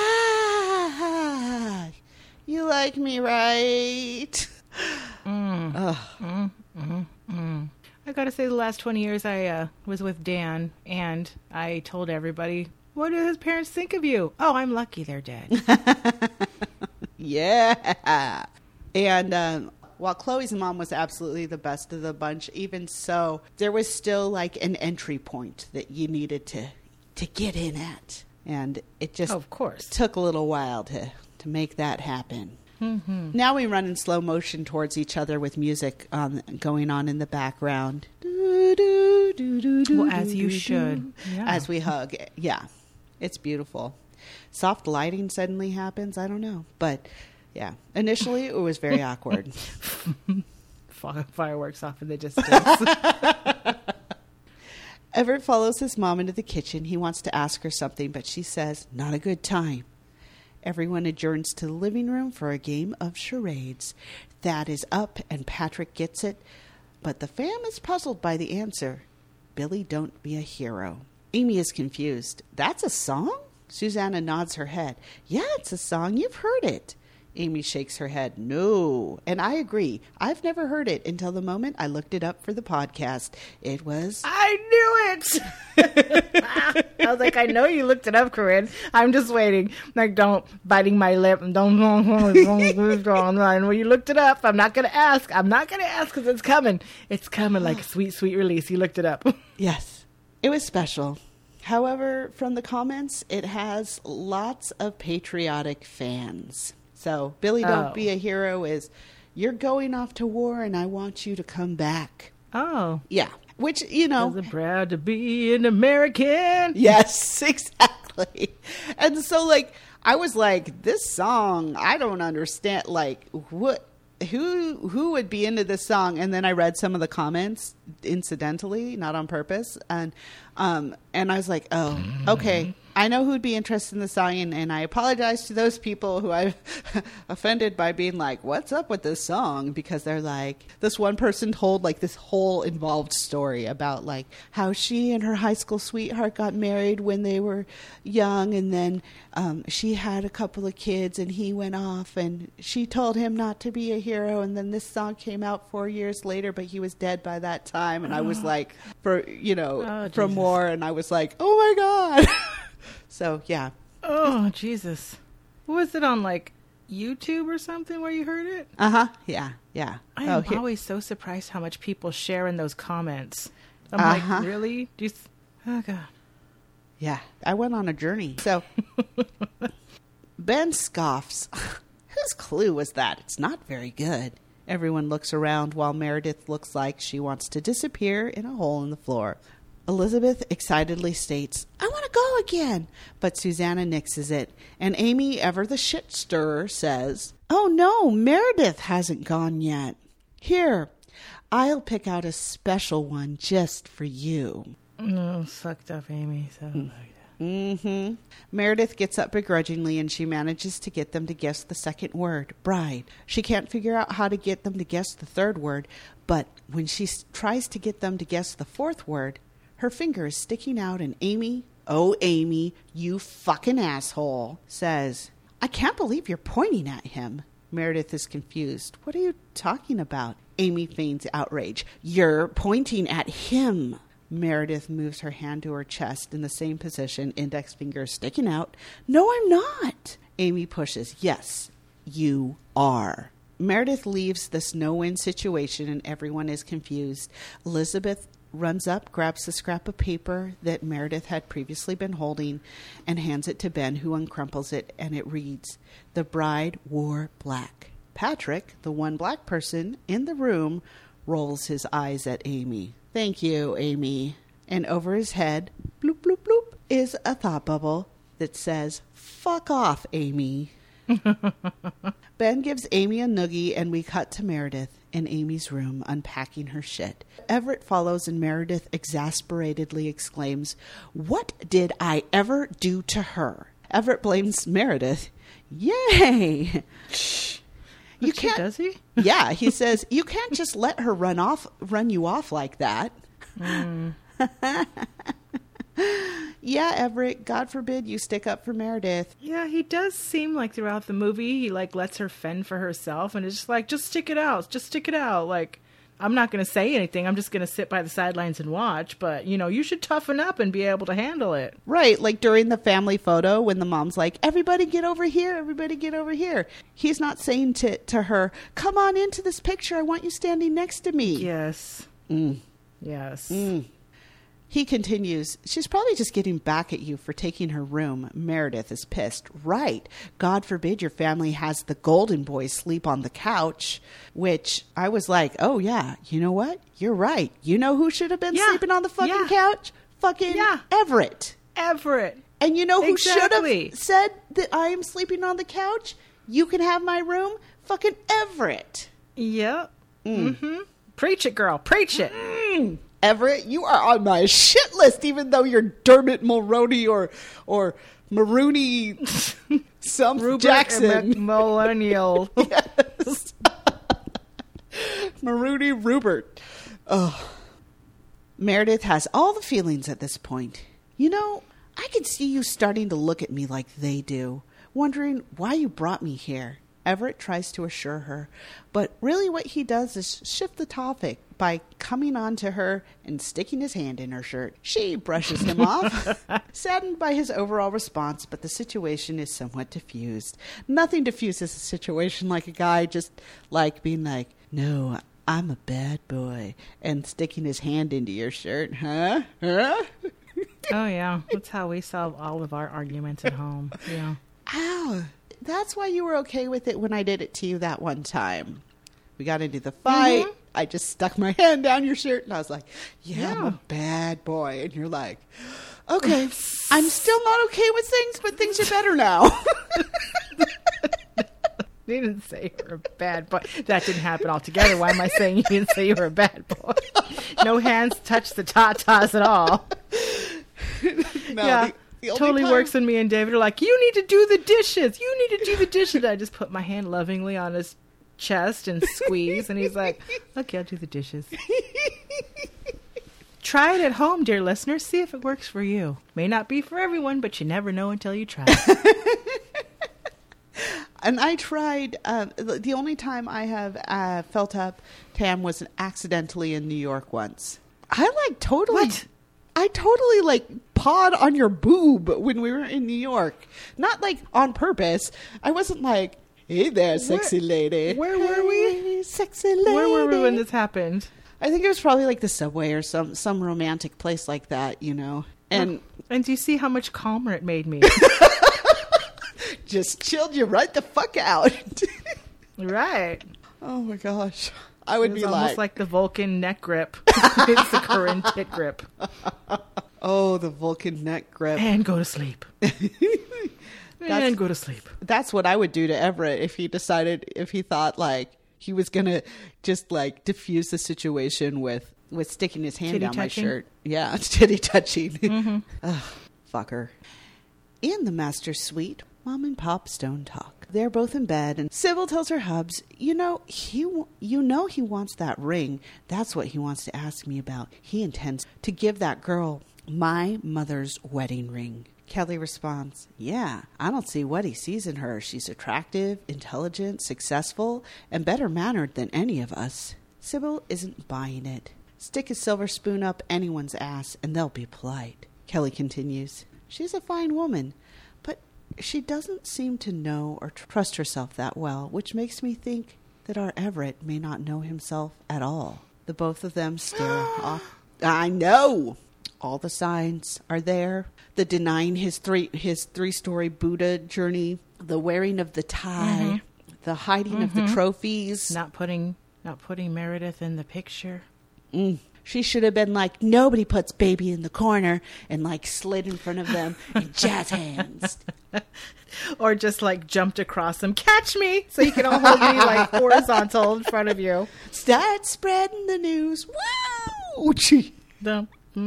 ha, ha, you like me, right? Mm. Mm, mm, mm. I gotta say, the last twenty years I uh, was with Dan, and I told everybody, what do his parents think of you? Oh, I'm lucky they're dead. Yeah. And um, while Chloe's mom was absolutely the best of the bunch, even so, there was still like an entry point that you needed to to get in at. And it just Oh, of course. took a little while to, to make that happen. Mm-hmm. Now we run in slow motion towards each other with music um, going on in the background. Do, do, do, do, do, Well, as you do, should. do. Yeah. As we hug. Yeah, it's beautiful. Soft lighting suddenly happens. I don't know. But, yeah, initially it was very awkward. Fireworks off in the distance. Everett follows his mom into the kitchen. He wants to ask her something, but she says, not a good time. Everyone adjourns to the living room for a game of charades. Thad is up and Patrick gets it, but the fam is puzzled by the answer. Billy, don't be a hero. Amy is confused. That's a song? Susanna nods her head. Yeah, it's a song. You've heard it. Amy shakes her head. No. And I agree. I've never heard it until the moment I looked it up for the podcast. It was... I knew it! I was like, I know you looked it up, Corinne. I'm just waiting. Like, don't biting my lip and don't... When you looked it up, I'm not going to ask. I'm not going to ask because it's coming. It's coming like a sweet, sweet release. You looked it up. Yes. It was special. However, from the comments, it has lots of patriotic fans. So, Billy, don't Oh. be a hero is, you're going off to war and I want you to come back. Oh. Yeah. Which, you know. I'm proud to be an American. Yes, exactly. And so, like, I was like, this song, I don't understand. Like, what? Who who would be into this song? And then I read some of the comments incidentally, not on purpose, and um and I was like, oh, okay, I know who'd be interested in the song, and, and I apologize to those people who I've offended by being like, what's up with this song? Because they're like, this one person told like this whole involved story about like how she and her high school sweetheart got married when they were young, and then um, she had a couple of kids, and he went off, and she told him not to be a hero, and then this song came out four years later, but he was dead by that time, and I was like, for you know, Oh, from Jesus. war, and I was like, oh my God. So, yeah. Oh, Jesus. Was it on, like, YouTube or something where you heard it? Uh-huh. Yeah. Yeah. I oh, am here- always so surprised how much people share in those comments. I'm Uh-huh. like, really? Do you th- oh, God. Yeah. I went on a journey. So, Ben scoffs. Whose clue was that? It's not very good. Everyone looks around while Meredith looks like she wants to disappear in a hole in the floor. Elizabeth excitedly states, I want to go again. But Susanna nixes it. And Amy, ever the shit stirrer, says, oh no, Meredith hasn't gone yet. Here, I'll pick out a special one just for you. No, sucked up Amy. So like that. Mm-hmm. Meredith gets up begrudgingly and she manages to get them to guess the second word, bride. She can't figure out how to get them to guess the third word, but when she s- tries to get them to guess the fourth word, her finger is sticking out and Amy, oh Amy, you fucking asshole, says, I can't believe you're pointing at him. Meredith is confused. What are you talking about? Amy feigns outrage. You're pointing at him. Meredith moves her hand to her chest in the same position, index finger sticking out. No, I'm not. Amy pushes. Yes, you are. Meredith leaves this no-win situation and everyone is confused. Elizabeth runs up, grabs the scrap of paper that Meredith had previously been holding, and hands it to Ben, who uncrumples it, and it reads, The bride wore black. Patrick, the one black person in the room, rolls his eyes at Amy. Thank you, Amy. And over his head, bloop, bloop, bloop, is a thought bubble that says, fuck off, Amy. Ben gives Amy a noogie, and we cut to Meredith in Amy's room unpacking her shit. Everett follows, and Meredith exasperatedly exclaims, What did I ever do to her? Everett blames Meredith. Yay! You But she- can't. does he? Yeah, he says, you can't just let her run off, run you off like that. Mm. Yeah, Everett, God forbid you stick up for Meredith. Yeah, he does seem like throughout the movie, he like lets her fend for herself, and it's just like, just stick it out, just stick it out. Like, I'm not going to say anything. I'm just going to sit by the sidelines and watch. But, you know, you should toughen up and be able to handle it. Right, like during the family photo when the mom's like, everybody get over here, everybody get over here. He's not saying to, to her, come on into this picture, I want you standing next to me. Yes. Mm. Yes. Mm. He continues, she's probably just getting back at you for taking her room. Meredith is pissed. Right. God forbid your family has the Golden Boy sleep on the couch, which I was like, oh, yeah, you know what? You're right. You know who should have been yeah. sleeping on the fucking yeah. couch? Fucking yeah. Everett. Everett. And you know who exactly. should have said that I am sleeping on the couch? You can have my room? Fucking Everett. Yep. Mm. Mm-hmm. Preach it, girl. Preach it. Mm. Everett, you are on my shit list, even though you're Dermot Mulroney or or Maroney some Rupert Jackson. Millennial. Yes. Maroney Rupert. Oh. Meredith has all the feelings at this point. You know, I can see you starting to look at me like they do, wondering why you brought me here. Everett tries to assure her, but really what he does is shift the topic by coming on to her and sticking his hand in her shirt. She brushes him off, saddened by his overall response, but the situation is somewhat diffused. Nothing diffuses a situation like a guy just like being like, no, I'm a bad boy, and sticking his hand into your shirt, huh? Huh? Oh, yeah. That's how we solve all of our arguments at home. Yeah. Ow. That's why you were okay with it when I did it to you that one time. We got into the fight. Mm-hmm. I just stuck my hand down your shirt, and I was like, yeah, yeah. I'm a bad boy. And you're like, okay, I'm still not okay with things, but things are better now. You didn't say you were a bad boy. That didn't happen altogether. Why am I saying you didn't say you were a bad boy? No hands touched the tatas at all. No, yeah. The- The totally time- works when me and David are like, you need to do the dishes. You need to do the dishes. I just put my hand lovingly on his chest and squeeze. And he's like, okay, I'll do the dishes. Try it at home, dear listeners. See if it works for you. May not be for everyone, but you never know until you try. And I tried, uh, the only time I have uh, felt up Tam was accidentally in New York once. I like totally... What? I totally, like, pawed on your boob when we were in New York. Not, like, on purpose. I wasn't like, hey there, sexy where, lady. Where were we? Hey, sexy lady. Where were we when this happened? I think it was probably, like, the subway or some, some romantic place like that, you know. And oh, and do you see how much calmer it made me? Just chilled you right the fuck out. Right. Oh, my gosh. I would it was be almost like... like the Vulcan neck grip. It's the Corinne tit grip. Oh, the Vulcan neck grip. And go to sleep. And go to sleep. That's what I would do to Everett if he decided, if he thought like he was going to just like diffuse the situation with, with sticking his hand Titty down touching? my shirt. Yeah, titty touching. Mm-hmm. Ugh, fucker. In the master suite, Mom and Pop Stone talk. They're both in bed, and Sybil tells her hubs, you know, he, you know he wants that ring. That's what he wants to ask me about. He intends to give that girl my mother's wedding ring. Kelly responds, yeah, I don't see what he sees in her. She's attractive, intelligent, successful, and better mannered than any of us. Sybil isn't buying it. Stick a silver spoon up anyone's ass, and they'll be polite. Kelly continues, she's a fine woman, but she doesn't seem to know or trust herself that well, which makes me think that our Everett may not know himself at all. The both of them stare off. I know! All the signs are there. The denying his three his three-story Buddha journey, the wearing of the tie, mm-hmm. the hiding mm-hmm. of the trophies. Not putting not putting Meredith in the picture. Mm. She should have been like, nobody puts baby in the corner, and like slid in front of them and jazz hands. Or just like jumped across them. Catch me! So you can all hold me like horizontal in front of you. Start spreading the news. Woo! The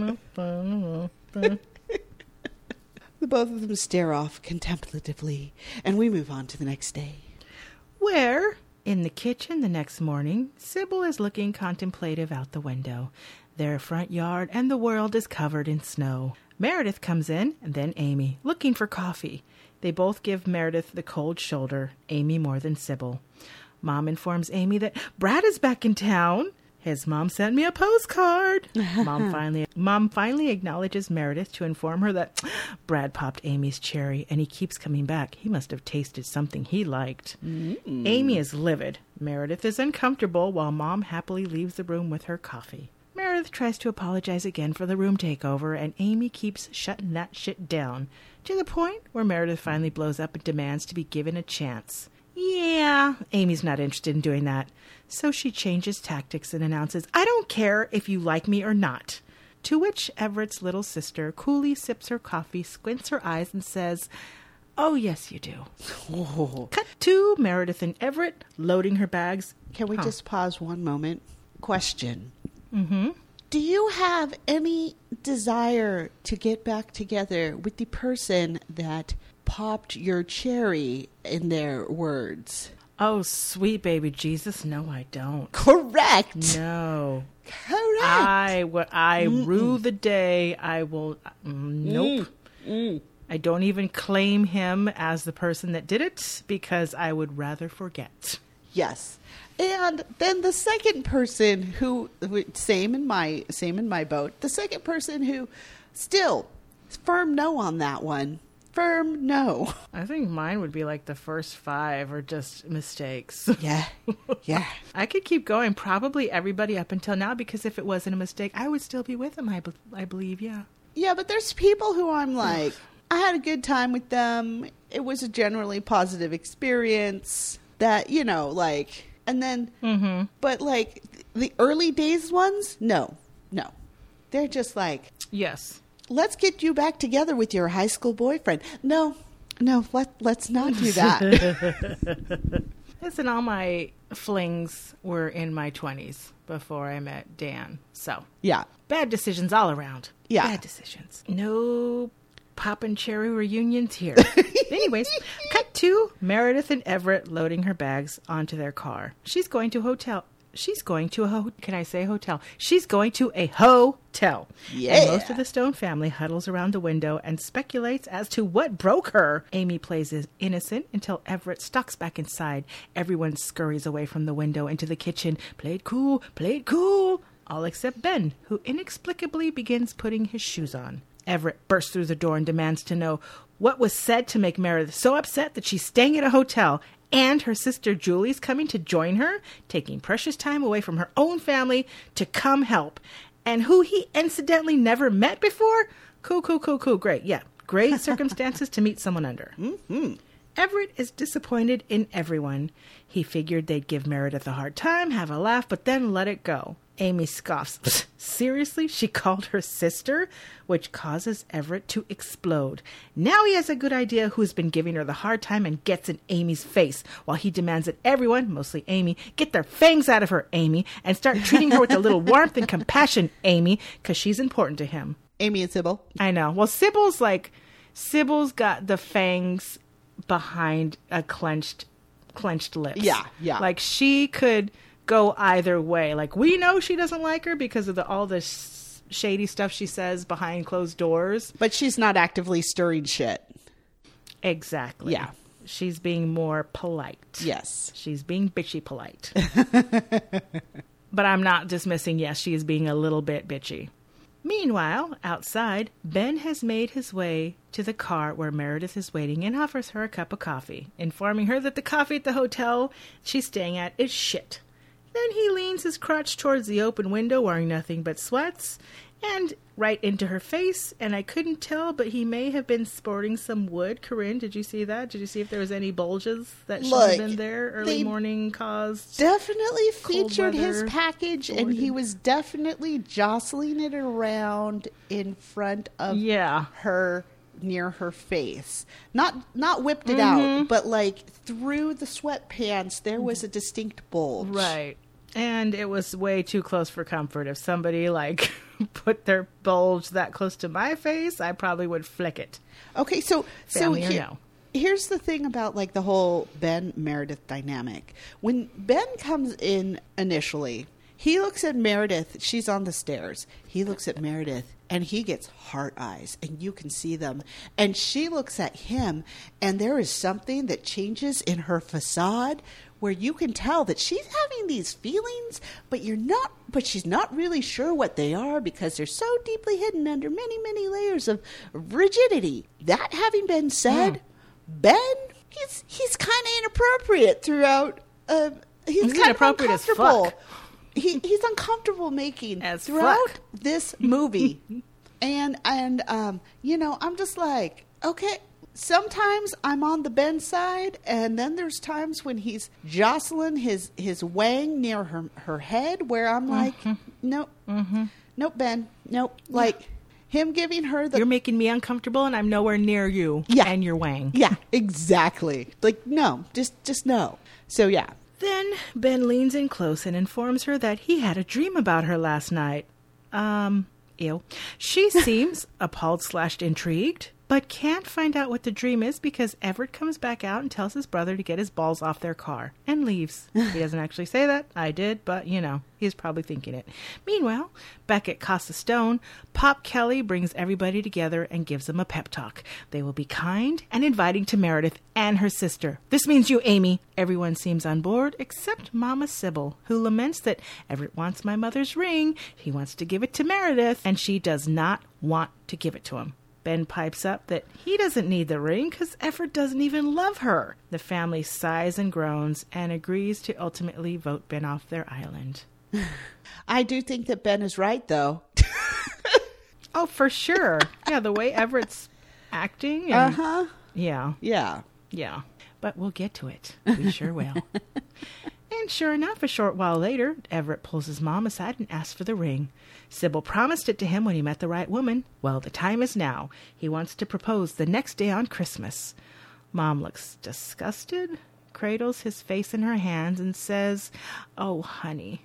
both of them stare off contemplatively, and we move on to the next day. Where, in the kitchen the next morning, Sybil is looking contemplative out the window. Their front yard and the world is covered in snow. Meredith comes in, and then Amy, looking for coffee. They both give Meredith the cold shoulder, Amy more than Sybil. Mom informs Amy that Brad is back in town. His mom sent me a postcard. Mom finally Mom finally acknowledges Meredith to inform her that Brad popped Amy's cherry, and he keeps coming back. He must have tasted something he liked. Mm-mm. Amy is livid. Meredith is uncomfortable while Mom happily leaves the room with her coffee. Meredith Meredith tries to apologize again for the room takeover, and Amy keeps shutting that shit down, to the point where Meredith finally blows up and demands to be given a chance. Yeah, Amy's not interested in doing that, so she changes tactics and announces, I don't care if you like me or not. To which Everett's little sister coolly sips her coffee, squints her eyes, and says, oh, yes, you do. Oh. Cut to Meredith and Everett loading her bags. Can we huh. just pause one moment? Question. Mm-hmm. Do you have any desire to get back together with the person that popped your cherry, in their words? Oh, sweet baby Jesus, no, I don't. Correct. No. Correct. I, w- I rue the day I will... Mm, nope. Mm. Mm. I don't even claim him as the person that did it because I would rather forget. Yes. And then the second person who, same in my same in my boat, the second person who still firm no on that one. Firm no. I think mine would be like the first five or just mistakes. Yeah. Yeah. I could keep going. Probably everybody up until now, because if it wasn't a mistake, I would still be with him, I, be- I believe, yeah. Yeah, but there's people who I'm like, I had a good time with them. It was a generally positive experience that, you know, like, and then, mm-hmm. but like the early days ones, no, no. They're just like, yes. Let's get you back together with your high school boyfriend. No, no, let, let's not do that. Listen, all my flings were in my twenties before I met Dan. So, yeah. Bad decisions all around. Yeah. Bad decisions. No poppin' cherry reunions here. Anyways, cut to Meredith and Everett loading her bags onto their car. She's going to a hotel. She's going to a ho- can I say hotel? She's going to a hotel. Yeah. And most of the Stone family huddles around the window and speculates as to what broke her. Amy plays as innocent until Everett stalks back inside. Everyone scurries away from the window into the kitchen. Play it cool, play it cool. All except Ben, who inexplicably begins putting his shoes on. Everett bursts through the door and demands to know what was said to make Meredith so upset that she's staying at a hotel. And her sister Julie's coming to join her, taking precious time away from her own family to come help. And who he incidentally never met before? Cool, cool, cool, cool. Great. Yeah. Great circumstances to meet someone under. Mm-hmm. Everett is disappointed in everyone. He figured they'd give Meredith a hard time, have a laugh, but then let it go. Amy scoffs. Seriously? She called her sister? Which causes Everett to explode. Now he has a good idea who's been giving her the hard time and gets in Amy's face, while he demands that everyone, mostly Amy, get their fangs out of her, Amy, and start treating her with a little warmth and compassion, Amy, because she's important to him. Amy and Sybil. I know. Well, Sybil's like, Sybil's got the fangs behind a clenched, clenched lips. Yeah, yeah. Like she could go either way. Like we know she doesn't like her because of the all the sh- shady stuff she says behind closed doors. But she's not actively stirring shit. Exactly. Yeah. She's being more polite. Yes. She's being bitchy polite. But I'm not dismissing, yes, she is being a little bit bitchy. Meanwhile, outside, Ben has made his way to the car where Meredith is waiting and offers her a cup of coffee, informing her that the coffee at the hotel she's staying at is shit. Then he leans his crotch towards the open window, wearing nothing but sweats, and right into her face, and I couldn't tell, but he may have been sporting some wood. Corinne, did you see that? Did you see if there was any bulges that should Look, have been there? Early morning caused? Definitely featured his weather, package, and he was definitely jostling it around in front of Yeah. her, near her face. Not not whipped it Mm-hmm. out, but like through the sweatpants, there was a distinct bulge. Right. And it was way too close for comfort. If somebody, like, put their bulge that close to my face, I probably would flick it. Okay, so Family so or here- no. here's the thing about, like, the whole Ben-Meredith dynamic. When Ben comes in initially, he looks at Meredith. She's on the stairs. He looks at Meredith, and he gets heart eyes, and you can see them. And she looks at him, and there is something that changes in her facade where you can tell that she's having these feelings, but you're not, but she's not really sure what they are because they're so deeply hidden under many, many layers of rigidity. That having been said, Mm. Ben, he's he's kind of inappropriate throughout. Uh, he's, He's kind of inappropriate as uncomfortable. fuck. he, he's uncomfortable making As throughout fuck. this movie. and, and um, you know, I'm just like, okay, sometimes I'm on the Ben side, and then there's times when he's jostling his, his wang near her, her head where I'm like, Mm-hmm. nope, Mm-hmm. nope, Ben, nope. Like, him giving her the... You're making me uncomfortable, and I'm nowhere near you Yeah. and your wang. Yeah, exactly. Like, no, just just no. So, yeah. Then Ben leans in close and informs her that he had a dream about her last night. Um, ew. She seems appalled slash intrigued, but can't find out what the dream is because Everett comes back out and tells his brother to get his balls off their car and leaves. He doesn't actually say that. I did, but, you know, he's probably thinking it. Meanwhile, back at Casa Stone, Pop Kelly brings everybody together and gives them a pep talk. They will be kind and inviting to Meredith and her sister. This means you, Amy. Everyone seems on board except Mama Sybil, who laments that Everett wants my mother's ring. He wants to give it to Meredith, and she does not want to give it to him. Ben pipes up that he doesn't need the ring because Everett doesn't even love her. The family sighs and groans and agrees to ultimately vote Ben off their island. I do think that Ben is right, though. Oh, for sure. Yeah, the way Everett's acting. And, Uh-huh. Yeah, Yeah. yeah. But we'll get to it. We sure will. And sure enough, a short while later, Everett pulls his mom aside and asks for the ring. Sybil promised it to him when he met the right woman. Well, the time is now. He wants to propose the next day on Christmas. Mom looks disgusted, cradles his face in her hands, and says, "Oh, honey,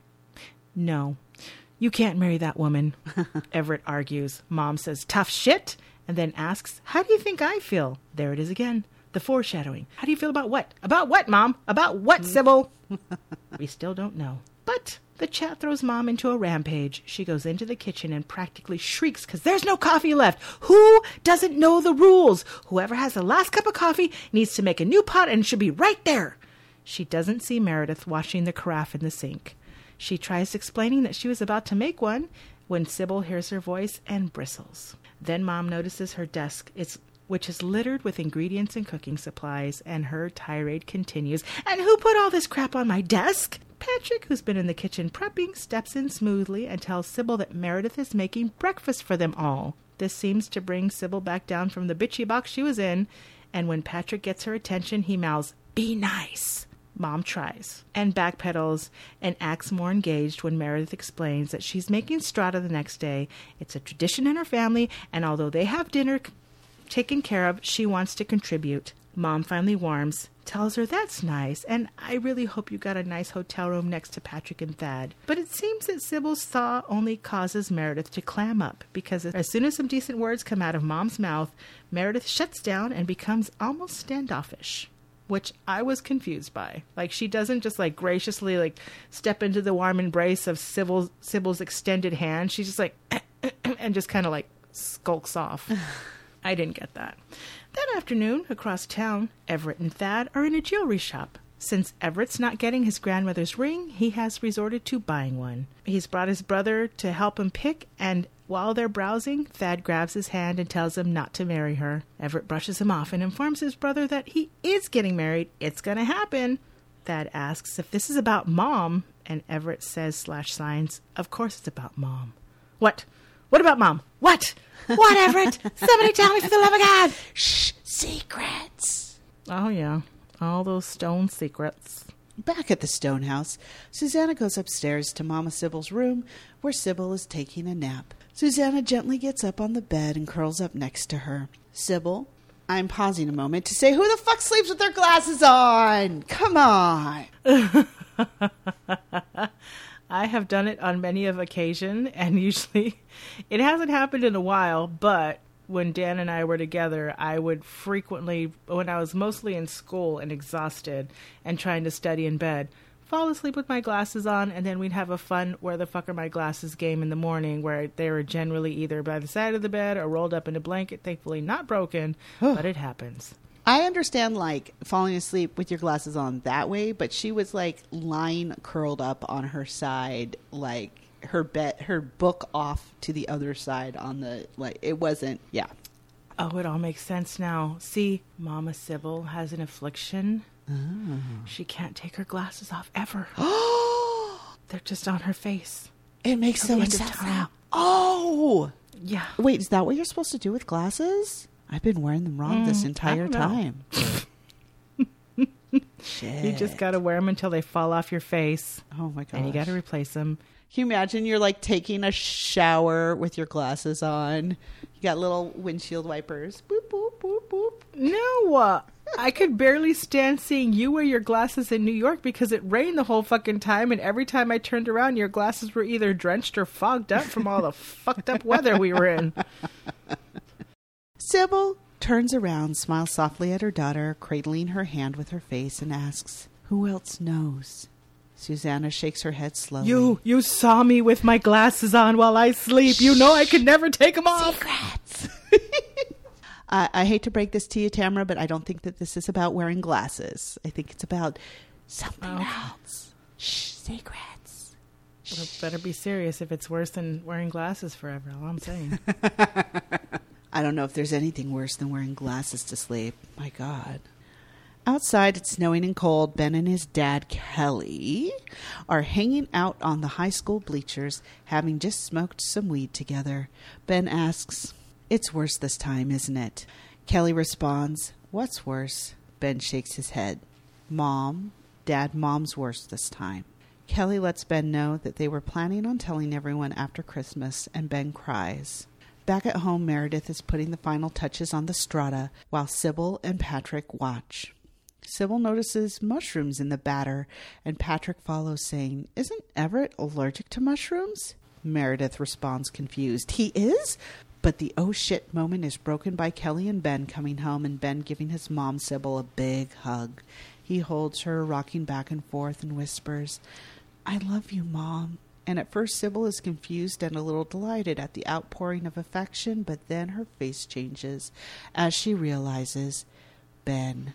no, you can't marry that woman." Everett argues. Mom says, "Tough shit," and then asks, "How do you think I feel?" There it is again. The foreshadowing. How do you feel about what? About what, Mom? About what, Sybil? We still don't know. But the chat throws Mom into a rampage. She goes into the kitchen and practically shrieks because there's no coffee left. Who doesn't know the rules? Whoever has the last cup of coffee needs to make a new pot and it should be right there. She doesn't see Meredith washing the carafe in the sink. She tries explaining that she was about to make one when Sybil hears her voice and bristles. Then Mom notices her desk. It's which is littered with ingredients and cooking supplies, and her tirade continues. "And who put all this crap on my desk?" Patrick, who's been in the kitchen prepping, steps in smoothly and tells Sybil that Meredith is making breakfast for them all. This seems to bring Sybil back down from the bitchy box she was in, and when Patrick gets her attention, he mouths, "Be nice." Mom tries and backpedals and acts more engaged when Meredith explains that she's making strata the next day. It's a tradition in her family, and although they have dinner taken care of, she wants to contribute. Mom finally warms, tells her that's nice, and I really hope you got a nice hotel room next to Patrick and Thad. But it seems that Sybil's thaw only causes Meredith to clam up, because as soon as some decent words come out of Mom's mouth, Meredith shuts down and becomes almost standoffish, which I was confused by. Like, she doesn't just, like, graciously, like, step into the warm embrace of Sybil's, Sybil's extended hand. She's just like, and just kind of, like, skulks off. I didn't get that. That afternoon, across town, Everett and Thad are in a jewelry shop. Since Everett's not getting his grandmother's ring, he has resorted to buying one. He's brought his brother to help him pick, and while they're browsing, Thad grabs his hand and tells him not to marry her. Everett brushes him off and informs his brother that he is getting married. It's gonna happen. Thad asks if this is about Mom, and Everett says slash signs, "Of course it's about Mom." "What? What about Mom? What? What, Everett? Somebody tell me for the love of God!" Shh, secrets. Oh, yeah. All those stone secrets. Back at the Stone house, Susanna goes upstairs to Mama Sybil's room, where Sybil is taking a nap. Susanna gently gets up on the bed and curls up next to her. "Sybil, I'm pausing a moment to say, who the fuck sleeps with their glasses on? Come on." I have done it on many of occasion, and usually it hasn't happened in a while, but when Dan and I were together, I would frequently, when I was mostly in school and exhausted and trying to study in bed, fall asleep with my glasses on, and then we'd have a fun where the fuck are my glasses game in the morning, where they were generally either by the side of the bed or rolled up in a blanket, thankfully not broken, but it happens. I understand, like, falling asleep with your glasses on that way, but she was, like, lying curled up on her side, like, her bed, her book off to the other side on the, like, it wasn't, yeah. Oh, it all makes sense now. See, Mama Sybil has an affliction. Oh. She can't take her glasses off ever. they're just on her face. It makes so much sense now. Oh! Yeah. Wait, is that what you're supposed to do with glasses? I've been wearing them wrong mm, this entire time. Shit. You just got to wear them until they fall off your face. Oh, my God. And you got to replace them. Can you imagine you're like taking a shower with your glasses on? You got little windshield wipers. Boop, boop, boop, boop. No, uh, I could barely stand seeing you wear your glasses in New York because it rained the whole fucking time. And every time I turned around, your glasses were either drenched or fogged up from all the fucked up weather we were in. Sybil turns around, smiles softly at her daughter, cradling her hand with her face, and asks, "Who else knows?" Susanna shakes her head slowly. You, you saw me with my glasses on while I sleep. Shh. You know I could never take them off. Secrets. I, I hate to break this to you, Tamara, but I don't think that this is about wearing glasses. I think it's about something oh. else. Shh, secrets. Well, it better be serious if it's worse than wearing glasses forever. All I'm saying. I don't know if there's anything worse than wearing glasses to sleep. My God. Outside, it's snowing and cold. Ben and his dad, Kelly, are hanging out on the high school bleachers, having just smoked some weed together. Ben asks, "It's worse this time, isn't it?" Kelly responds, "What's worse?" Ben shakes his head. "Mom, Dad, Mom's worse this time." Kelly lets Ben know that they were planning on telling everyone after Christmas, and Ben cries. Back at home, Meredith is putting the final touches on the strata while Sybil and Patrick watch. Sybil notices mushrooms in the batter, and Patrick follows, saying, "Isn't Everett allergic to mushrooms?" Meredith responds confused. "He is?" But the oh shit moment is broken by Kelly and Ben coming home, and Ben giving his mom, Sybil, a big hug. He holds her, rocking back and forth, and whispers, "I love you, Mom." And at first Sybil is confused and a little delighted at the outpouring of affection, but then her face changes as she realizes Ben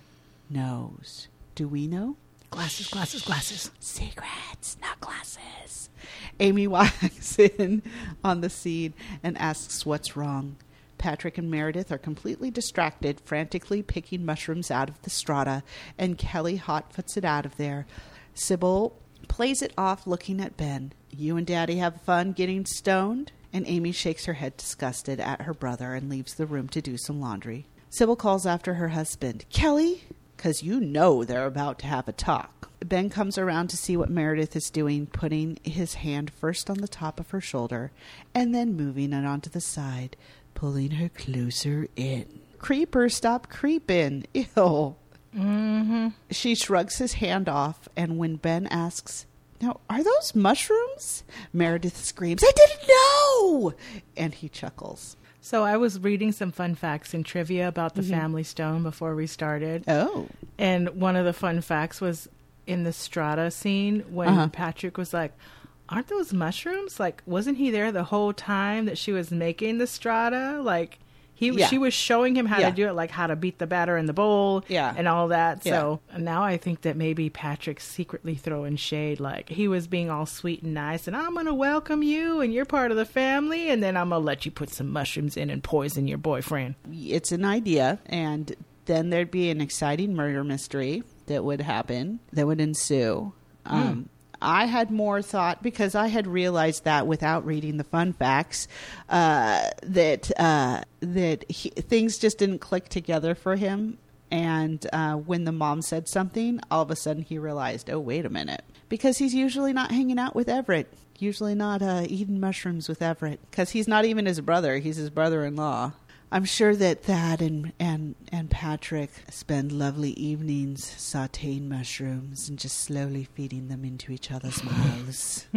knows. Do we know? Glasses, glasses, glasses. Secrets, not glasses. Amy walks in on the scene and asks what's wrong. Patrick and Meredith are completely distracted, frantically picking mushrooms out of the strata, and Kelly hotfoots it out of there. Sybil plays it off, looking at Ben. "You and Daddy have fun getting stoned?" And Amy shakes her head disgusted at her brother and leaves the room to do some laundry. Sybil calls after her husband. "Kelly," because you know they're about to have a talk. Ben comes around to see what Meredith is doing, putting his hand first on the top of her shoulder and then moving it onto the side, pulling her closer in. "Creeper, stop creeping. Ew." Mm-hmm. She shrugs his hand off, and when Ben asks, "Now, are those mushrooms?" Meredith screams, "I didn't know!" And he chuckles. So I was reading some fun facts and trivia about the mm-hmm. family stone before we started. Oh. And one of the fun facts was in the strata scene when uh-huh. Patrick was like, "Aren't those mushrooms?" Like, wasn't he there the whole time that she was making the strata? Like, he yeah. she was showing him how yeah. to do it, like how to beat the batter in the bowl yeah. and all that. Yeah. So now I think that maybe Patrick's secretly throwing shade. Like, he was being all sweet and nice, and I'm going to welcome you, and you're part of the family, and then I'm going to let you put some mushrooms in and poison your boyfriend. It's an idea, and then there'd be an exciting murder mystery that would happen, that would ensue. Mm. Um I had more thought, because I had realized that without reading the fun facts, uh, that uh, that he, things just didn't click together for him. And uh, when the mom said something, all of a sudden he realized, oh, wait a minute. Because he's usually not hanging out with Everett. Usually not uh, eating mushrooms with Everett. Because he's not even his brother. He's his brother-in-law. I'm sure that Thad and, and, and Patrick spend lovely evenings sautéing mushrooms and just slowly feeding them into each other's mouths.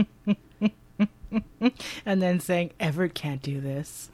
And then saying, Everett can't do this.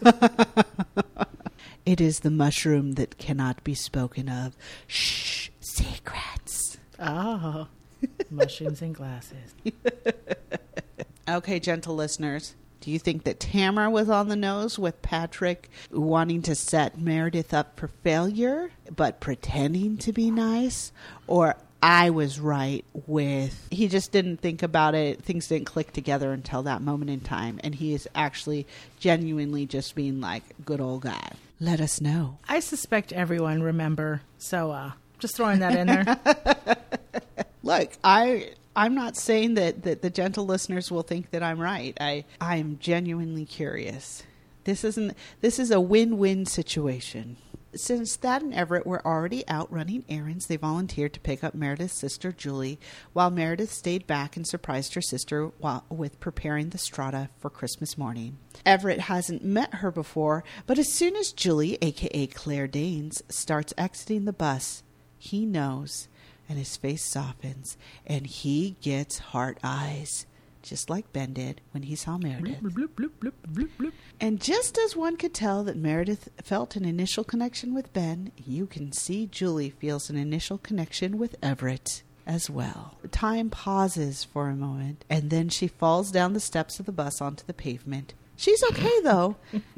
It is the mushroom that cannot be spoken of. Shh, secrets. Oh, mushrooms and glasses. Okay, gentle listeners. Do you think that Tamara was on the nose with Patrick wanting to set Meredith up for failure, but pretending to be nice? Or I was right with, he just didn't think about it. Things didn't click together until that moment in time. And he is actually genuinely just being like, good old guy. Let us know. I suspect everyone remember. So uh, just throwing that in there. Look, I I'm not saying that, that the gentle listeners will think that I'm right. I I'm genuinely curious. This isn't this is a win-win situation. Since Thad and Everett were already out running errands, they volunteered to pick up Meredith's sister, Julie, while Meredith stayed back and surprised her sister while, with preparing the strata for Christmas morning. Everett hasn't met her before, but as soon as Julie, a k a. Claire Danes, starts exiting the bus, he knows, and his face softens, and he gets heart eyes. Just like Ben did when he saw Meredith. Bloop, bloop, bloop, bloop, bloop. And just as one could tell that Meredith felt an initial connection with Ben, you can see Julie feels an initial connection with Everett as well. Time pauses for a moment, and then she falls down the steps of the bus onto the pavement. She's okay, though.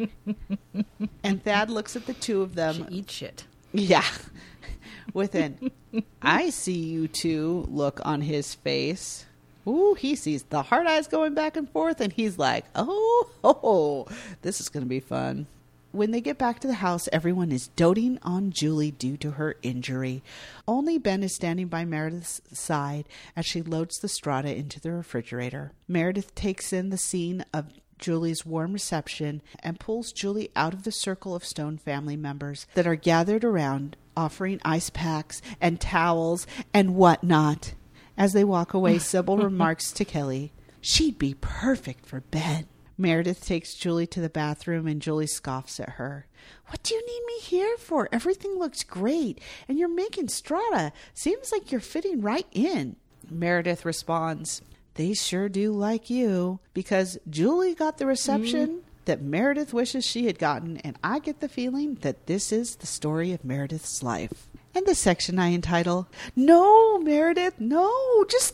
And Thad looks at the two of them. She eats shit. Yeah. With an I see you two look on his face. Ooh, he sees the hard eyes going back and forth, and he's like, oh, oh, this is going to be fun. When they get back to the house, everyone is doting on Julie due to her injury. Only Ben is standing by Meredith's side as she loads the strata into the refrigerator. Meredith takes in the scene of Julie's warm reception and pulls Julie out of the circle of Stone family members that are gathered around, offering ice packs and towels and whatnot. As they walk away, Sybil remarks to Kelly, she'd be perfect for Ben. Meredith takes Julie to the bathroom and Julie scoffs at her. What do you need me here for? Everything looks great, and you're making strata. Seems like you're fitting right in. Meredith responds, they sure do like you, because Julie got the reception mm. that Meredith wishes she had gotten, and I get the feeling that this is the story of Meredith's life. And the section I entitle, No, Meredith, no, just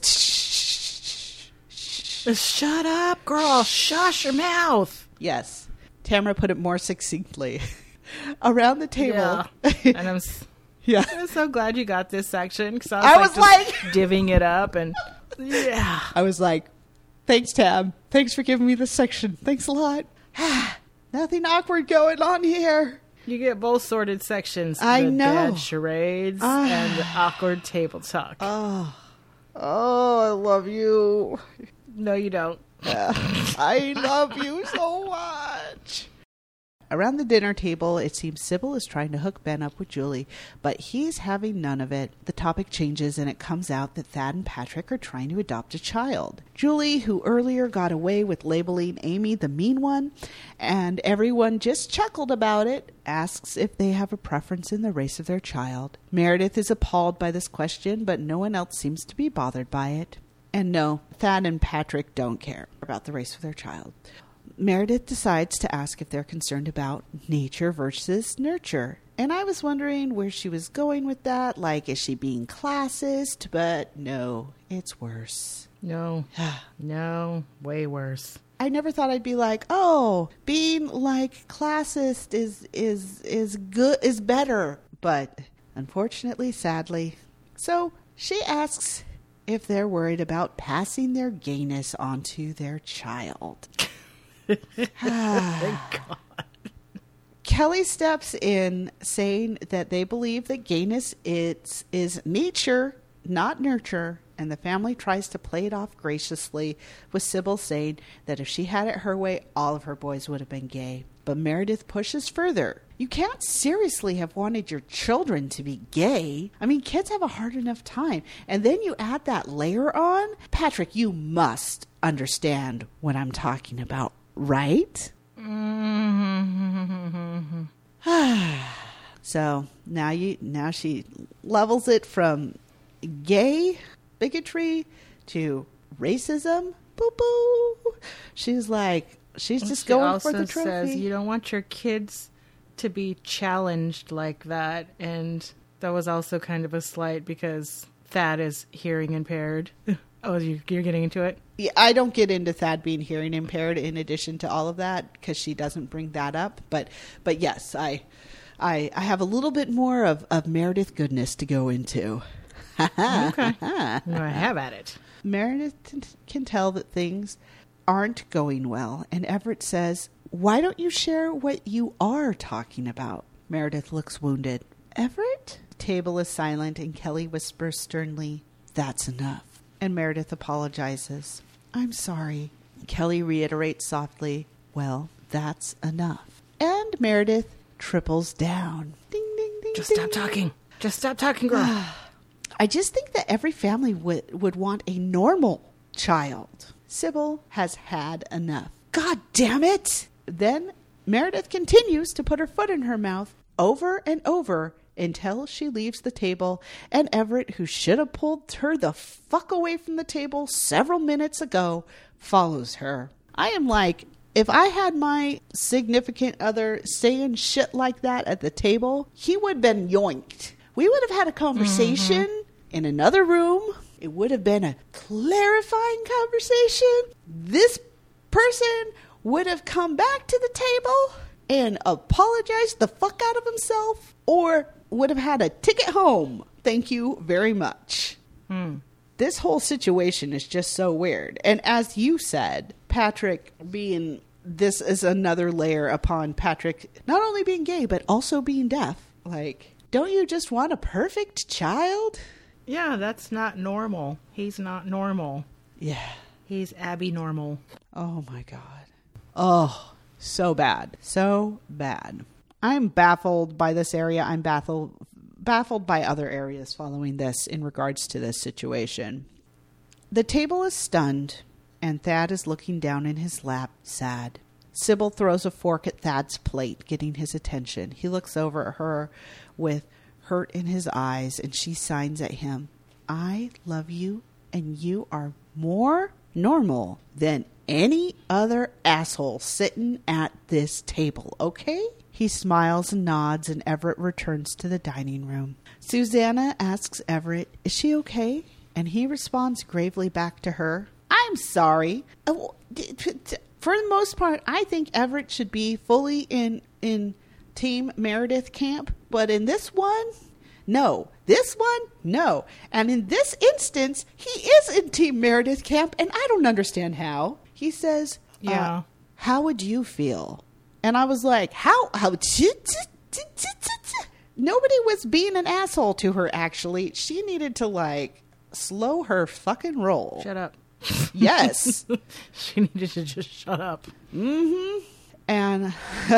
shh. shh. Shut up, girl. Shush your mouth. Yes. Tamara put it more succinctly. Around the table. Yeah. And I'm, s- yeah. I'm so glad you got this section, because I was, I like, was just like divvying it up. And yeah. I was like, thanks, Tab. Thanks for giving me this section. Thanks a lot. Nothing awkward going on here. You get both sorted sections. I the know. Bad charades uh, and the awkward table talk. Oh, oh, I love you. No, you don't. Uh, I love you so much. Around the dinner table, it seems Sybil is trying to hook Ben up with Julie, but he's having none of it. The topic changes, and it comes out that Thad and Patrick are trying to adopt a child. Julie, who earlier got away with labeling Amy the mean one, and everyone just chuckled about it, asks if they have a preference in the race of their child. Meredith is appalled by this question, but no one else seems to be bothered by it. And no, Thad and Patrick don't care about the race of their child. Meredith decides to ask if they're concerned about nature versus nurture. And I was wondering where she was going with that. Like, is she being classist? But no, it's worse. No. No, way worse. I never thought I'd be like, oh, being like classist is is is good is better. But unfortunately, sadly. So she asks if they're worried about passing their gayness onto their child. Thank God. Kelly steps in saying that they believe that gayness is, is nature, not nurture, and the family tries to play it off graciously, with Sybil saying that if she had it her way, all of her boys would have been gay. But Meredith pushes further. You can't seriously have wanted your children to be gay. I mean, kids have a hard enough time. And then you add that layer on? Patrick, you must understand what I'm talking about. Right? Mm-hmm. So now you now she levels it from gay bigotry to racism. Boo boo. She's like she's just she going also for the trophy. Says you don't want your kids to be challenged like that, and that was also kind of a slight because Thad is hearing impaired. Oh, you're getting into it? Yeah, I don't get into Thad being hearing impaired in addition to all of that because she doesn't bring that up. But but yes, I I, I have a little bit more of, of Meredith goodness to go into. Okay. I have at it. Meredith can tell that things aren't going well, and Everett says, why don't you share what you are talking about? Meredith looks wounded. Everett? The table is silent, and Kelly whispers sternly, that's enough. and Meredith apologizes. I'm sorry. Kelly reiterates softly, well, that's enough. And Meredith triples down. Ding, ding, ding, Just ding. stop talking. Just stop talking, girl. I just think that every family would, would want a normal child. Sybil has had enough. God damn it! Then Meredith continues to put her foot in her mouth over and over until she leaves the table, and Everett, who should have pulled her the fuck away from the table several minutes ago, follows her. I am like, if I had my significant other saying shit like that at the table, he would have been yoinked. We would have had a conversation mm-hmm. in another room. It would have been a clarifying conversation. This person would have come back to the table and apologized the fuck out of himself, or would have had a ticket home. Thank you very much. Hmm. This whole situation is just so weird. And as you said, Patrick being, this is another layer upon Patrick not only being gay, but also being deaf. Like, don't you just want a perfect child? Yeah, that's not normal. He's not normal. Yeah. He's Abby normal. Oh my God. Oh, so bad. So bad. I'm baffled by this area. I'm baffled baffled by other areas following this in regards to this situation. The table is stunned, and Thad is looking down in his lap, sad. Sybil throws a fork at Thad's plate, getting his attention. He looks over at her with hurt in his eyes, and she signs at him. I love you, and you are more normal than any other asshole sitting at this table, okay? He smiles and nods, and Everett returns to the dining room. Susanna asks Everett, is she okay? And he responds gravely back to her, I'm sorry. For the most part, I think Everett should be fully in, in Team Meredith camp, but in this one, no. This one, no. And in this instance, he is in Team Meredith camp, and I don't understand how. He says, yeah. Uh, how would you feel? And I was like, how? how Nobody was being an asshole to her, actually. She needed to, like, slow her fucking roll. Shut up. Yes. She needed to just shut up. Mm-hmm. And,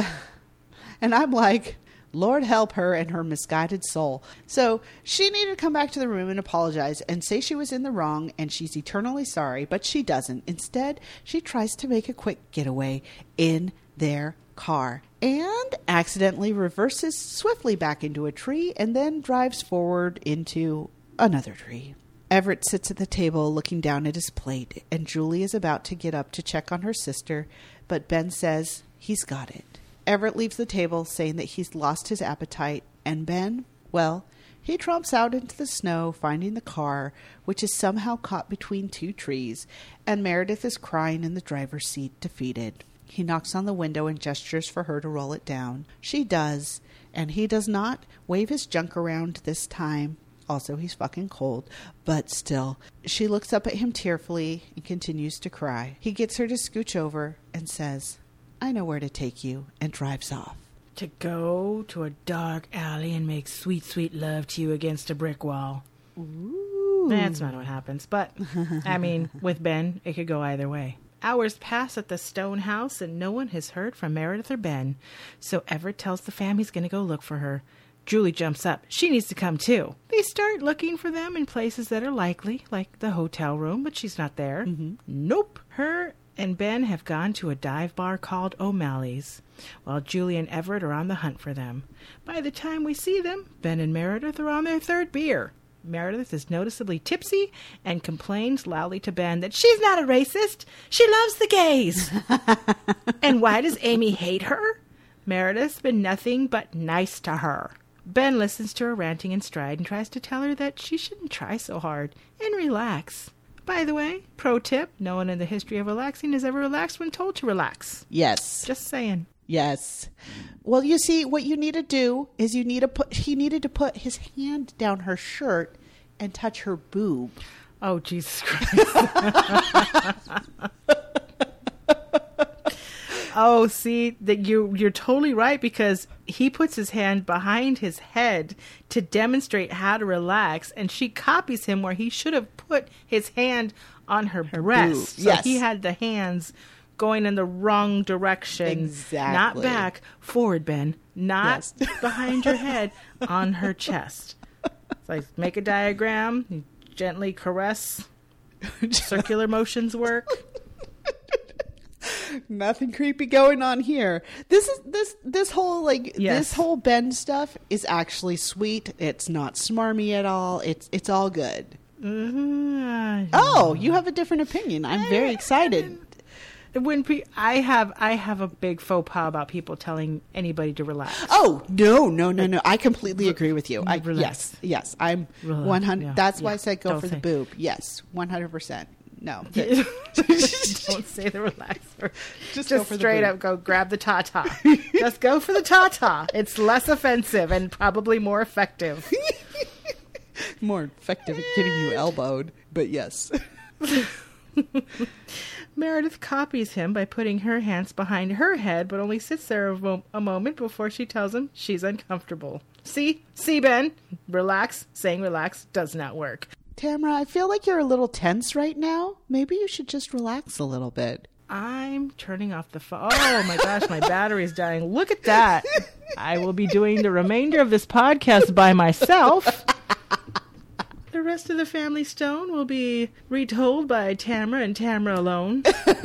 and I'm like, Lord help her and her misguided soul. So she needed to come back to the room and apologize and say she was in the wrong and she's eternally sorry, but she doesn't. Instead, she tries to make a quick getaway in their car and accidentally reverses swiftly back into a tree and then drives forward into another tree. Everett sits at the table looking down at his plate, and Julie is about to get up to check on her sister, but Ben says he's got it. Everett leaves the table saying that he's lost his appetite, and Ben, well, he tromps out into the snow, finding the car, which is somehow caught between two trees, and Meredith is crying in the driver's seat, defeated. He knocks on the window and gestures for her to roll it down. She does, and he does not wave his junk around this time. Also, he's fucking cold, but still. She looks up at him tearfully and continues to cry. He gets her to scooch over and says, I know where to take you, and drives off. To go to a dark alley and make sweet, sweet love to you against a brick wall. Ooh. That's not what happens, but, I mean, with Ben, it could go either way. Hours pass at the Stone house, and no one has heard from Meredith or Ben, so Everett tells the fam he's going to go look for her. Julie jumps up. She needs to come, too. They start looking for them in places that are likely, like the hotel room, but she's not there. Mm-hmm. Nope. Her and Ben have gone to a dive bar called O'Malley's, while Julie and Everett are on the hunt for them. By the time we see them, Ben and Meredith are on their third beer. Meredith is noticeably tipsy and complains loudly to Ben that she's not a racist. She loves the gays. And why does Amy hate her? Meredith's been nothing but nice to her. Ben listens to her ranting in stride and tries to tell her that she shouldn't try so hard and relax. By the way, pro tip, no one in the history of relaxing has ever relaxed when told to relax. Yes. Just saying. Yes. Well, you see, what you need to do is you need to put, he needed to put his hand down her shirt and touch her boob. Oh, Jesus Christ. Oh, see, that you you're totally right, because he puts his hand behind his head to demonstrate how to relax, and she copies him where he should have put his hand on her, her breast. boob. So yes. he had the hands going in the wrong direction. Exactly. Not back, forward, Ben. Not Yes. behind your head, on her chest. It's like, make a diagram, you gently caress, circular motions work. Nothing creepy going on here. This is this this whole like Yes. this whole Ben stuff is actually sweet. It's not smarmy at all. It's it's all good. Mm-hmm. Oh, you have a different opinion. I'm very excited. When pe- I have I have a big faux pas about people telling anybody to relax. Oh no no no no! I completely agree with you. I, Relax. yes yes I'm Relax. one hundred. Yeah. That's why Yeah. I said go Don't for the say- boob. Yes, one hundred percent. No, Don't say the relaxer. Just Just, go for the straight boob. up go grab the ta-ta. Just go for the ta-ta. It's less offensive and probably more effective. more effective at getting you elbowed. But yes. Meredith copies him by putting her hands behind her head, but only sits there a, mo- a moment before she tells him she's uncomfortable. See? See, Ben? Relax. Saying relax does not work. Tamara, I feel like you're a little tense right now. Maybe you should just relax a little bit. I'm turning off the phone. Oh my gosh, my battery's dying. Look at that. I will be doing the remainder of this podcast by myself. The rest of the Family Stone will be retold by Tamara and Tamara alone.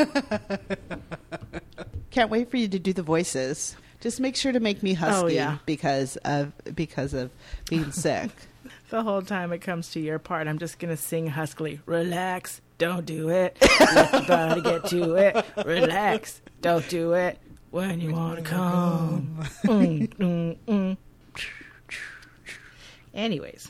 Can't wait for you to do the voices. Just make sure to make me husky Oh, yeah. because of because of being sick. The whole time it comes to your part, I'm just going to sing huskily. Relax. Don't do it. Let your body get to it. Relax. Don't do it when you want to come. Mm, mm, mm. Anyways.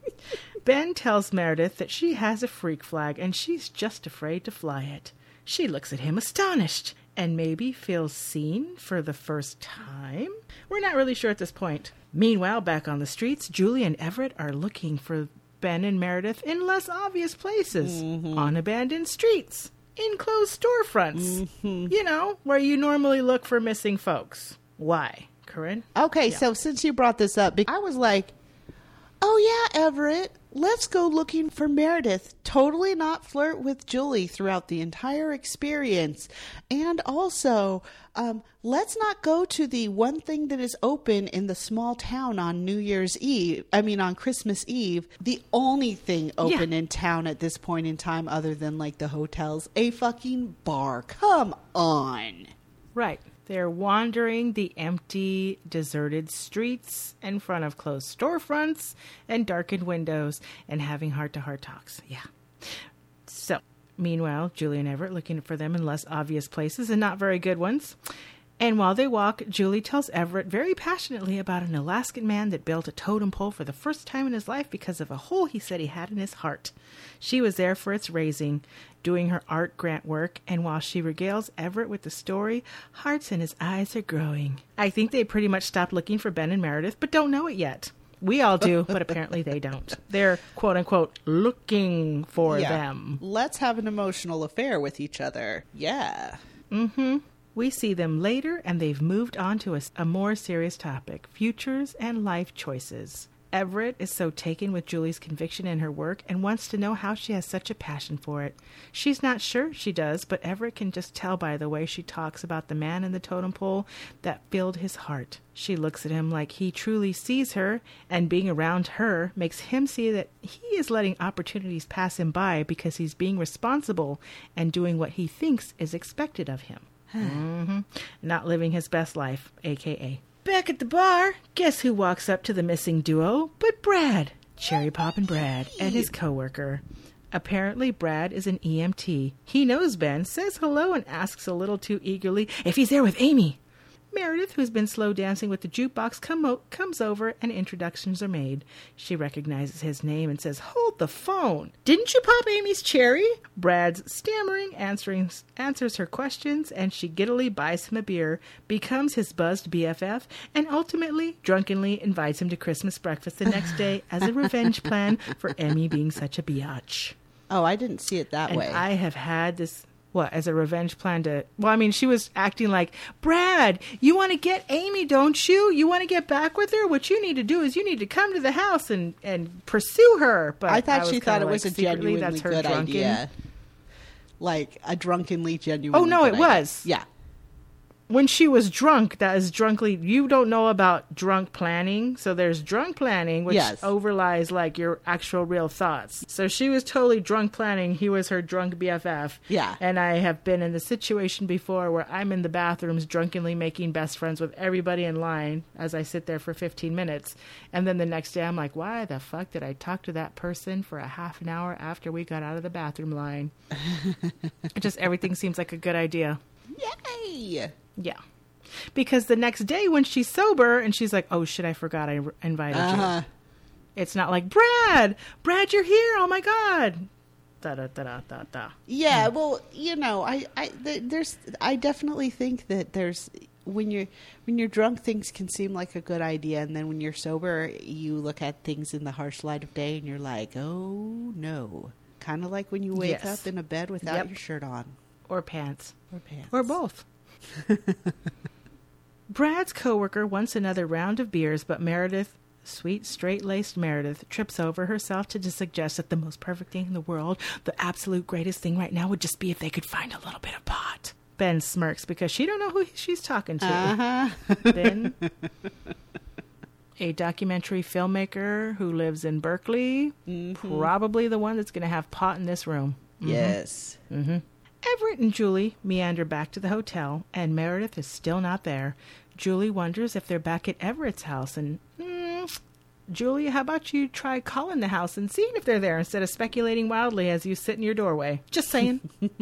Ben tells Meredith that she has a freak flag and she's just afraid to fly it. She looks at him astonished and maybe feels seen for the first time. We're not really sure at this point. Meanwhile, back on the streets, Julie and Everett are looking for Ben and Meredith in less obvious places. Mm-hmm. On abandoned streets. In closed storefronts. Mm-hmm. You know, where you normally look for missing folks. Why, Corinne? Okay, Yeah. so since you brought this up, I was like, oh yeah, Everett, let's go looking for Meredith. Totally not flirt with Julie throughout the entire experience. And also, um, let's not go to the one thing that is open in the small town on New Year's Eve. I mean, on Christmas Eve. The only thing open Yeah. in town at this point in time, other than like the hotels, a fucking bar. Come on. Right. They're wandering the empty, deserted streets in front of closed storefronts and darkened windows and having heart-to-heart talks. Yeah. So, meanwhile, Julie and Everett looking for them in less obvious places and not very good ones. And while they walk, Julie tells Everett very passionately about an Alaskan man that built a totem pole for the first time in his life because of a hole he said he had in his heart. She was there for its raising, doing her art grant work, and while she regales Everett with the story, hearts in his eyes are growing. I think they pretty much stopped looking for Ben and Meredith, but don't know it yet. We all do, but apparently they don't. They're, quote-unquote, looking for Yeah. them. Let's have an emotional affair with each other. Yeah. Mm-hmm. We see them later, and they've moved on to a, a more serious topic, futures and life choices. Everett is so taken with Julie's conviction in her work and wants to know how she has such a passion for it. She's not sure she does, but Everett can just tell by the way she talks about the man in the totem pole that filled his heart. She looks at him like he truly sees her, and being around her makes him see that he is letting opportunities pass him by because he's being responsible and doing what he thinks is expected of him. Mm-hmm. Not living his best life, a k a. Back at the bar, guess who walks up to the missing duo but Brad, Cherry Poppin' Brad, and his coworker. Apparently, Brad is an E M T. He knows Ben, says hello, and asks a little too eagerly if he's there with Amy. Meredith, who's been slow dancing with the jukebox, come o- comes over and introductions are made. She recognizes his name and says, "Hold the phone. Didn't you pop Amy's cherry?" Brad's stammering, answering answers her questions, and she giddily buys him a beer, becomes his buzzed B F F, and ultimately, drunkenly invites him to Christmas breakfast the next day as a revenge plan for Emmy being such a biatch. Oh, I didn't see it that And way. I have had this... What, as a revenge plan to... Well, I mean, she was acting like, Brad, you want to get Amy, don't you? You want to get back with her? What you need to do is you need to come to the house and, and pursue her. But I thought I she thought it like, was a genuinely that's her good drunken. idea. Like, a drunkenly genuine. Oh, no, it idea. was. Yeah. When she was drunk, that is drunkly... You don't know about drunk planning. So there's drunk planning, which Yes. overlies, like, your actual real thoughts. So she was totally drunk planning. He was her drunk B F F. Yeah. And I have been in the situation before where I'm in the bathrooms drunkenly making best friends with everybody in line as I sit there for fifteen minutes. And then the next day I'm like, why the fuck did I talk to that person for a half an hour after we got out of the bathroom line? It just everything seems like a good idea. Yay! Yeah. Because the next day when she's sober and she's like, oh shit, I forgot I r- invited Uh-huh. you. It's not like, Brad, Brad, you're here. Oh my God. Da da da da da da. Yeah, well, you know, I, I, th- there's, I definitely think that there's, when you're, when you're drunk, things can seem like a good idea. And then when you're sober, you look at things in the harsh light of day and you're like, oh no. Kind of like when you wake Yes. up in a bed without Yep. your shirt on. Or pants. Or pants. Or both. Brad's coworker wants another round of beers, but Meredith, sweet, straight-laced Meredith, trips over herself to just suggest that the most perfect thing in the world, the absolute greatest thing right now would just be if they could find a little bit of pot. Ben smirks because she don't know who she's talking to. Uh-huh. Ben, a documentary filmmaker who lives in Berkeley, Mm-hmm. probably the one that's going to have pot in this room. Yes. Mm-hmm. Everett and Julie meander back to the hotel, and Meredith is still not there. Julie wonders if they're back at Everett's house, and mm, Julie, how about you try calling the house and seeing if they're there instead of speculating wildly as you sit in your doorway? Just saying.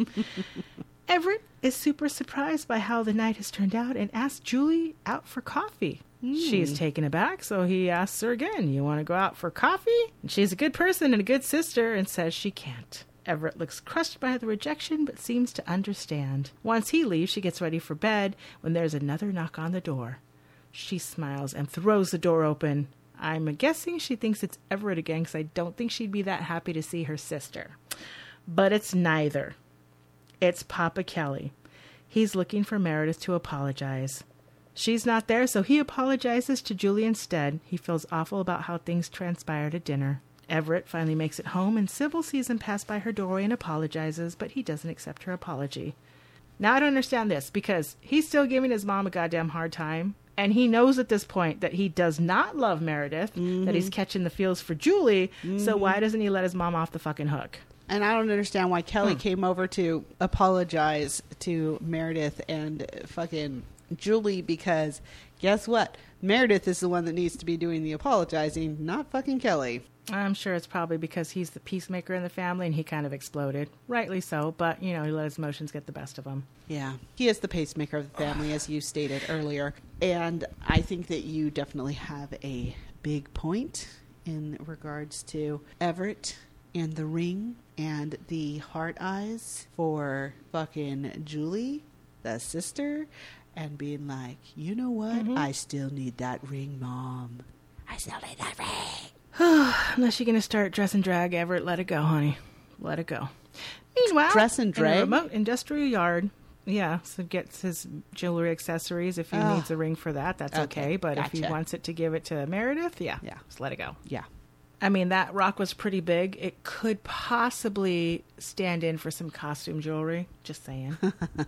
Everett is super surprised by how the night has turned out and asks Julie out for coffee. Mm. She's taken aback, so he asks her again, you want to go out for coffee? And she's a good person and a good sister and says she can't. Everett looks crushed by the rejection, but seems to understand. Once he leaves, she gets ready for bed when there's another knock on the door. She smiles and throws the door open. I'm guessing she thinks it's Everett again, because I don't think she'd be that happy to see her sister. But it's neither. It's Papa Kelly. He's looking for Meredith to apologize. She's not there, so he apologizes to Julie instead. He feels awful about how things transpired at dinner. Everett finally makes it home, and Sybil sees him pass by her doorway and apologizes, but he doesn't accept her apology. Now, I don't understand this, because he's still giving his mom a goddamn hard time, and he knows at this point that he does not love Meredith, mm-hmm. that he's catching the feels for Julie, mm-hmm. so why doesn't he let his mom off the fucking hook? And I don't understand why Kelly Hmm. came over to apologize to Meredith and fucking Julie, because guess what? Meredith is the one that needs to be doing the apologizing, not fucking Kelly. I'm sure it's probably because he's the peacemaker in the family and he kind of exploded. Rightly so, but, you know, he let his emotions get the best of him. Yeah. He is the pacemaker of the family, as you stated earlier. And I think that you definitely have a big point in regards to Everett and the ring and the heart eyes for fucking Julie, the sister, and being like, you know what? Mm-hmm. I still need that ring, Mom. I still need that ring. Unless you're going to start dress and drag, Everett, let it go, honey. Let it go. Meanwhile, Dress and drag? in a remote industrial yard, yeah, so gets his jewelry accessories. If he Oh. needs a ring for that, that's okay. Okay, But if he gotcha. wants it to give it to Meredith, yeah, Yeah. just let it go. Yeah. I mean, that rock was pretty big. It could possibly stand in for some costume jewelry. Just saying.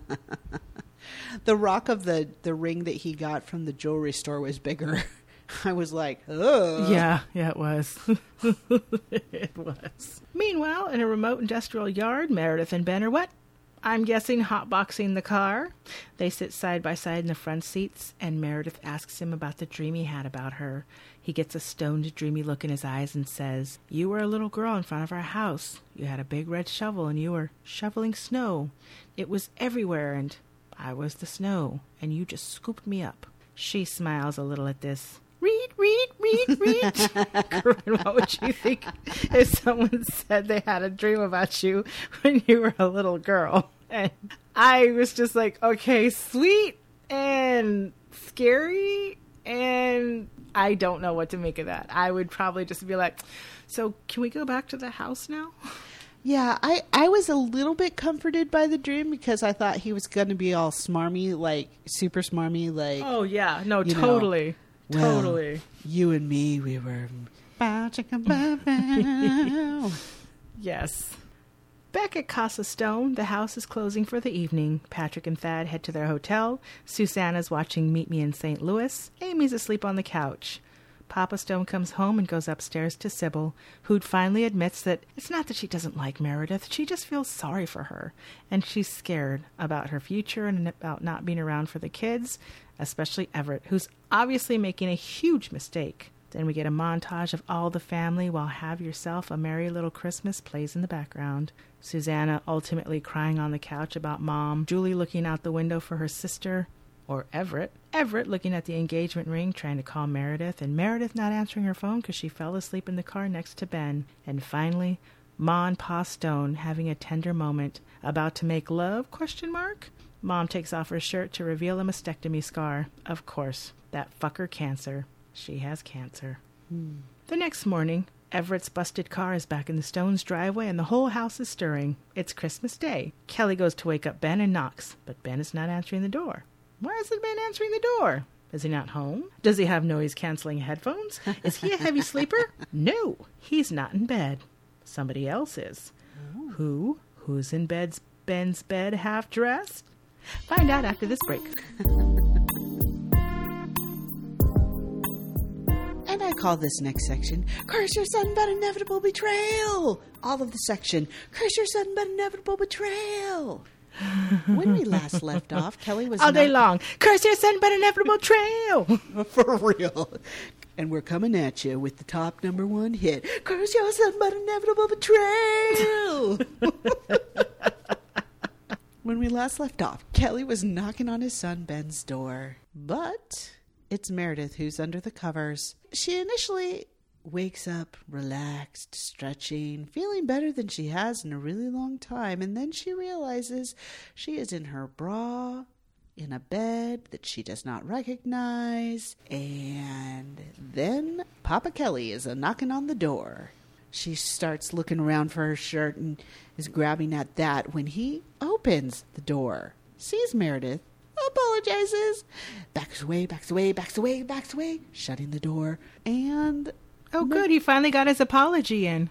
The rock of the, the ring that he got from the jewelry store was bigger. I was like, ugh. Yeah, yeah, it was. It was. Meanwhile, in a remote industrial yard, Meredith and Ben are what? I'm guessing hotboxing the car. They sit side by side in the front seats, and Meredith asks him about the dream he had about her. He gets a stoned, dreamy look in his eyes and says, you were a little girl in front of our house. You had a big red shovel, and you were shoveling snow. It was everywhere, and I was the snow, and you just scooped me up. She smiles a little at this. Read, read, read, read. Corinne, what would you think if someone said they had a dream about you when you were a little girl? And I was just like, okay, sweet and scary, and I don't know what to make of that. I would probably just be like, so can we go back to the house now? Yeah, I, I was a little bit comforted by the dream because I thought he was going to be all smarmy, like super smarmy, like... Oh, yeah. No, you totally. know, well, totally. You and me, we were... Bow, chicka, bow, bow. Yes. Back at Casa Stone, the house is closing for the evening. Patrick and Thad head to their hotel. Susanna's watching Meet Me in Saint Louis. Amy's asleep on the couch. Papa Stone comes home and goes upstairs to Sybil, who finally admits that it's not that she doesn't like Meredith, she just feels sorry for her, and she's scared about her future and about not being around for the kids, especially Everett, who's obviously making a huge mistake. Then we get a montage of all the family while Have Yourself a Merry Little Christmas plays in the background. Susanna ultimately crying on the couch about Mom, Julie looking out the window for her sister, or Everett. Everett looking at the engagement ring, trying to call Meredith, and Meredith not answering her phone because she fell asleep in the car next to Ben. And finally, Ma and Pa Stone having a tender moment, about to make love, question mark? Mom takes off her shirt to reveal a mastectomy scar. Of course, that fucker cancer. She has cancer. Hmm. The next morning, Everett's busted car is back in the Stones' driveway and the whole house is stirring. It's Christmas Day. Kelly goes to wake up Ben and knocks, but Ben is not answering the door. Why isn't Ben answering the door? Is he not home? Does he have noise-canceling headphones? Is he a heavy sleeper? No, he's not in bed. Somebody else is. Oh. Who? Who's in bed's Ben's bed half-dressed? Find out after this break. And I call this next section, Curse Your Sudden But Inevitable Betrayal. All of the section, Curse Your Sudden But Inevitable Betrayal. When we last left off, Kelly was all not... day long. Curse your sudden but inevitable betrayal. For real. And we're coming at you with the top number one hit. Curse your sudden but inevitable betrayal. When we last left off, Kelly was knocking on his son Ben's door. But it's Meredith who's under the covers. She initially wakes up relaxed, stretching, feeling better than she has in a really long time, and then she realizes she is in her bra in a bed that she does not recognize, and then Papa Kelly is a knocking on the door. She starts looking around for her shirt and is grabbing at that when he opens the door, sees Meredith, apologizes, backs away, backs away, backs away, backs away, shutting the door, and... Oh, good. He finally got his apology in.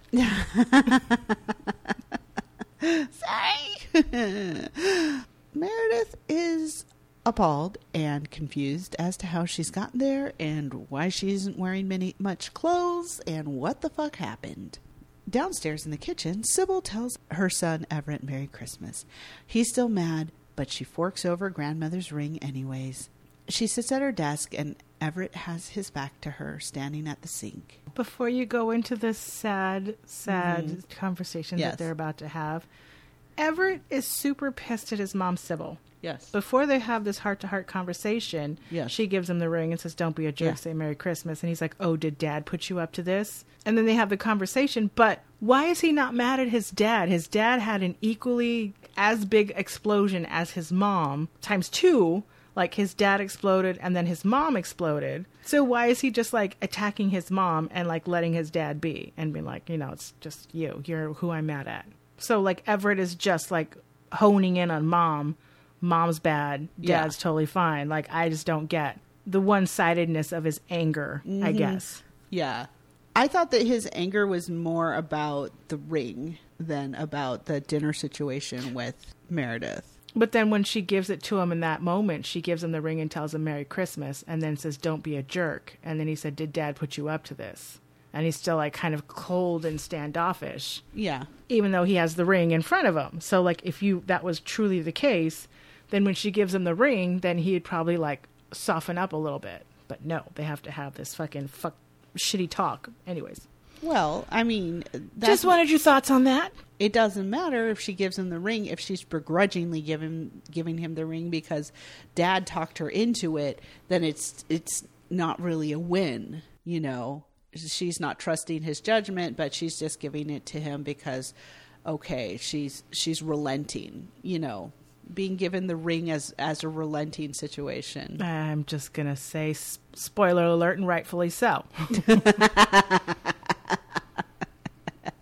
Sorry. Meredith is appalled and confused as to how she's gotten there and why she isn't wearing many much clothes and what the fuck happened. Downstairs in the kitchen, Sybil tells her son Everett Merry Christmas. He's still mad, but she forks over grandmother's ring anyways. She sits at her desk and Everett has his back to her, standing at the sink. Before you go into this sad, sad mm-hmm. conversation yes. that they're about to have, Everett is super pissed at his mom, Sybil. Yes. Before they have this heart-to-heart conversation, yes. she gives him the ring and says, don't be a jerk, yeah. say Merry Christmas. And he's like, oh, did Dad put you up to this? And then they have the conversation, but why is he not mad at his dad? His dad had an equally as big explosion as his mom, times two. Like, his dad exploded and then his mom exploded. So why is he just, like, attacking his mom and, like, letting his dad be? And being like, you know, it's just you. You're who I'm mad at. So, like, Everett is just, like, honing in on mom. Mom's bad. Dad's yeah. totally fine. Like, I just don't get the one-sidedness of his anger, mm-hmm. I guess. Yeah. I thought that his anger was more about the ring than about the dinner situation with Meredith. But then when she gives it to him in that moment, she gives him the ring and tells him Merry Christmas and then says, don't be a jerk. And then he said, did Dad put you up to this? And he's still like kind of cold and standoffish. Yeah. Even though he has the ring in front of him. So like if you that was truly the case, then when she gives him the ring, then he'd probably like soften up a little bit. But no, they have to have this fucking fuck shitty talk. Anyways. Well, I mean... That's, just wanted your thoughts on that. It doesn't matter if she gives him the ring, if she's begrudgingly giving giving him the ring because Dad talked her into it, then it's it's not really a win, you know. She's not trusting his judgment, but she's just giving it to him because, okay, she's she's relenting, you know. Being given the ring as, as a relenting situation. I'm just going to say, spoiler alert, and rightfully so.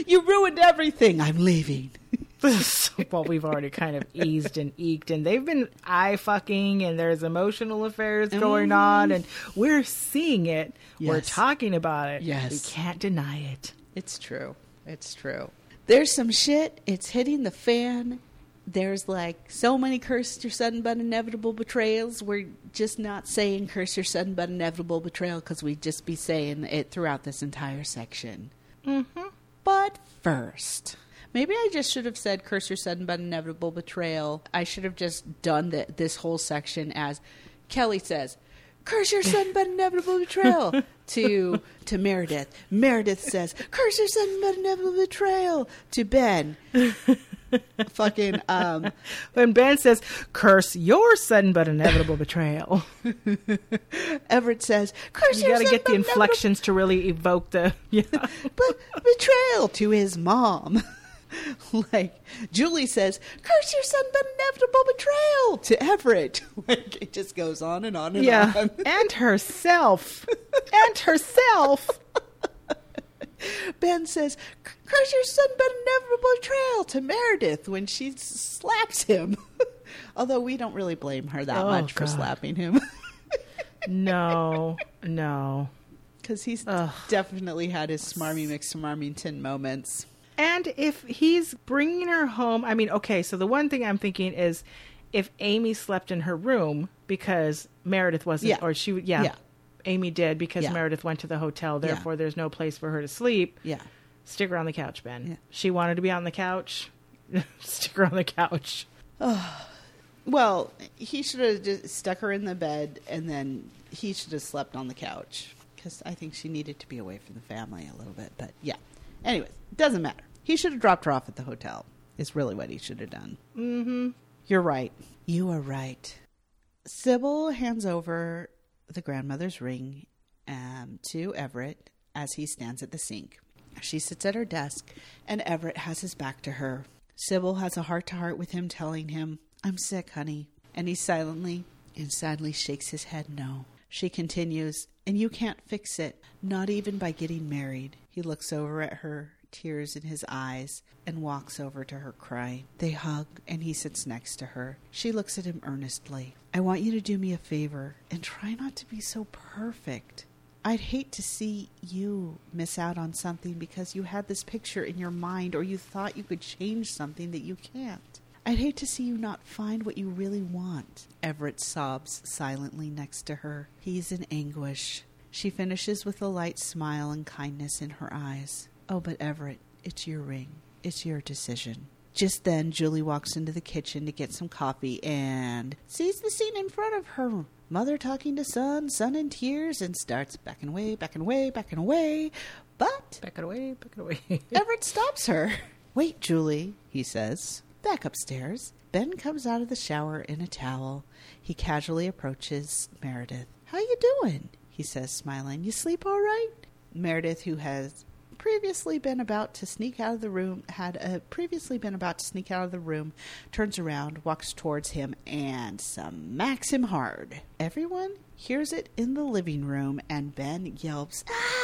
You ruined everything. I'm leaving. Well, we've already kind of eased and eked, and they've been eye fucking, and there's emotional affairs going Mm. on, and we're seeing it. We're Yes. talking about it. Yes. We can't deny it. It's true. It's true. There's some shit. It's hitting the fan. There's like so many curse your sudden but inevitable betrayals. We're just not saying curse your sudden but inevitable betrayal because we'd just be saying it throughout this entire section. Mm-hmm. But first, maybe I just should have said curse your sudden but inevitable betrayal. I should have just done the, this whole section as Kelly says, curse your sudden but inevitable betrayal to to Meredith. Meredith says, curse your sudden but inevitable betrayal to Ben. Fucking um When Ben says, curse your sudden but inevitable betrayal. Everett says, curse You your got to sudden get the but inevitable inflections to really evoke the... Yeah. but betrayal to his mom. Like Julie says, curse your sudden but inevitable betrayal to Everett. Like it just goes on and on and Yeah. on. And herself. And herself. Ben says, curse your sudden but inevitable betrayal to Meredith when she s- slaps him. Although we don't really blame her that Oh, much for God. slapping him. No. No. Because he's Ugh. definitely had his smarmy McSmarmington moments. And if he's bringing her home, I mean, okay, so the one thing I'm thinking is if Amy slept in her room because Meredith wasn't, Yeah. or she, yeah, Yeah. Amy did because Yeah. Meredith went to the hotel, Yeah. therefore there's no place for her to sleep. Yeah. Stick her on the couch, Ben. Yeah. She wanted to be on the couch. Stick her on the couch. Well, he should have just stuck her in the bed and then he should have slept on the couch. Because I think she needed to be away from the family a little bit. But yeah. Anyways, doesn't matter. He should have dropped her off at the hotel, is really what he should have done. Mm-hmm. You're right. You are right. Sybil hands over the grandmother's ring um, to Everett as he stands at the sink. She sits at her desk, and Everett has his back to her. Sybil has a heart-to-heart with him, telling him, I'm sick, honey. And he silently and sadly shakes his head no. She continues, and you can't fix it, not even by getting married. He looks over at her, tears in his eyes, and walks over to her crying. They hug, and he sits next to her. She looks at him earnestly. I want you to do me a favor and try not to be so perfect. I'd hate to see you miss out on something because you had this picture in your mind or you thought you could change something that you can't. I'd hate to see you not find what you really want. Everett sobs silently next to her. He's in anguish. She finishes with a light smile and kindness in her eyes. Oh, but Everett, it's your ring. It's your decision. Just then, Julie walks into the kitchen to get some coffee and sees the scene in front of her. Mother talking to son, son in tears, and starts backing away, backing away, backing away. But Back it away, back it away. Everett stops her. Wait, Julie, he says. Back upstairs. Ben comes out of the shower in a towel. He casually approaches Meredith. How you doing? He says, smiling. You sleep all right? Meredith, who has previously been about to sneak out of the room, had uh, previously been about to sneak out of the room, turns around, walks towards him, and smacks him hard. Everyone hears it in the living room, and Ben yelps,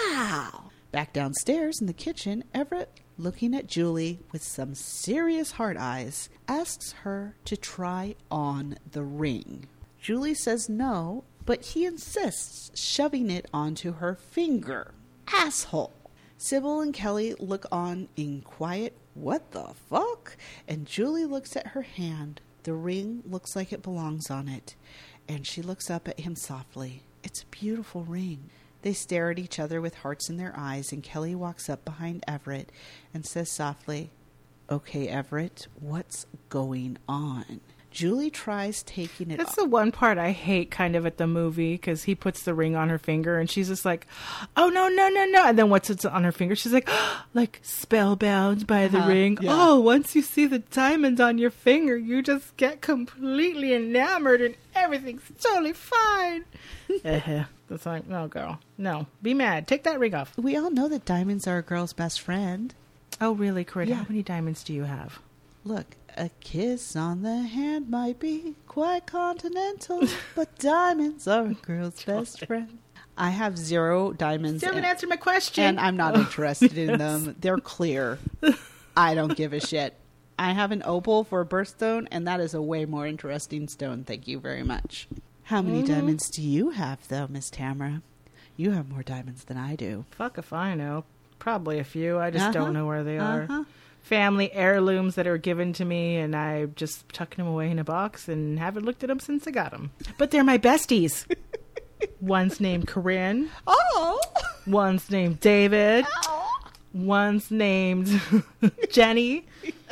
ow! Back downstairs in the kitchen, Everett, looking at Julie with some serious hard eyes, asks her to try on the ring. Julie says no, but he insists, shoving it onto her finger. Asshole! Sybil and Kelly look on in quiet, what the fuck? And Julie looks at her hand. The ring looks like it belongs on it. And she looks up at him softly. It's a beautiful ring. They stare at each other with hearts in their eyes, and Kelly walks up behind Everett and says softly, Okay, Everett, what's going on? Julie tries taking it That's off. the one part I hate kind of at the movie because he puts the ring on her finger and she's just like, oh, no, no, no, no. And then once it's on her finger, she's like, like spellbound by the Uh-huh, ring. yeah. Oh, once you see the diamond on your finger, you just get completely enamored and everything's totally fine. uh-huh. That's like, no, girl. No. Be mad. Take that ring off. We all know that diamonds are a girl's best friend. Oh, really, Corinne? Yeah. How many diamonds do you have? Look, a kiss on the hand might be quite continental, but diamonds are a girl's best friend. I have zero diamonds. You haven't and, answered my question. and I'm not Oh, interested in yes. them. They're clear. I don't give a shit. I have an opal for a birthstone, and that is a way more interesting stone. Thank you very much. How many Mm-hmm. diamonds do you have, though, Miss Tamara? You have more diamonds than I do. Fuck if I know. Probably a few. I just Uh-huh. don't know where they are. Uh-huh. Family heirlooms that are given to me, and I just tucking them away in a box and haven't looked at them since I got them. But they're my besties. One's named Corinne. Oh! One's named David. Oh! One's named Jenny.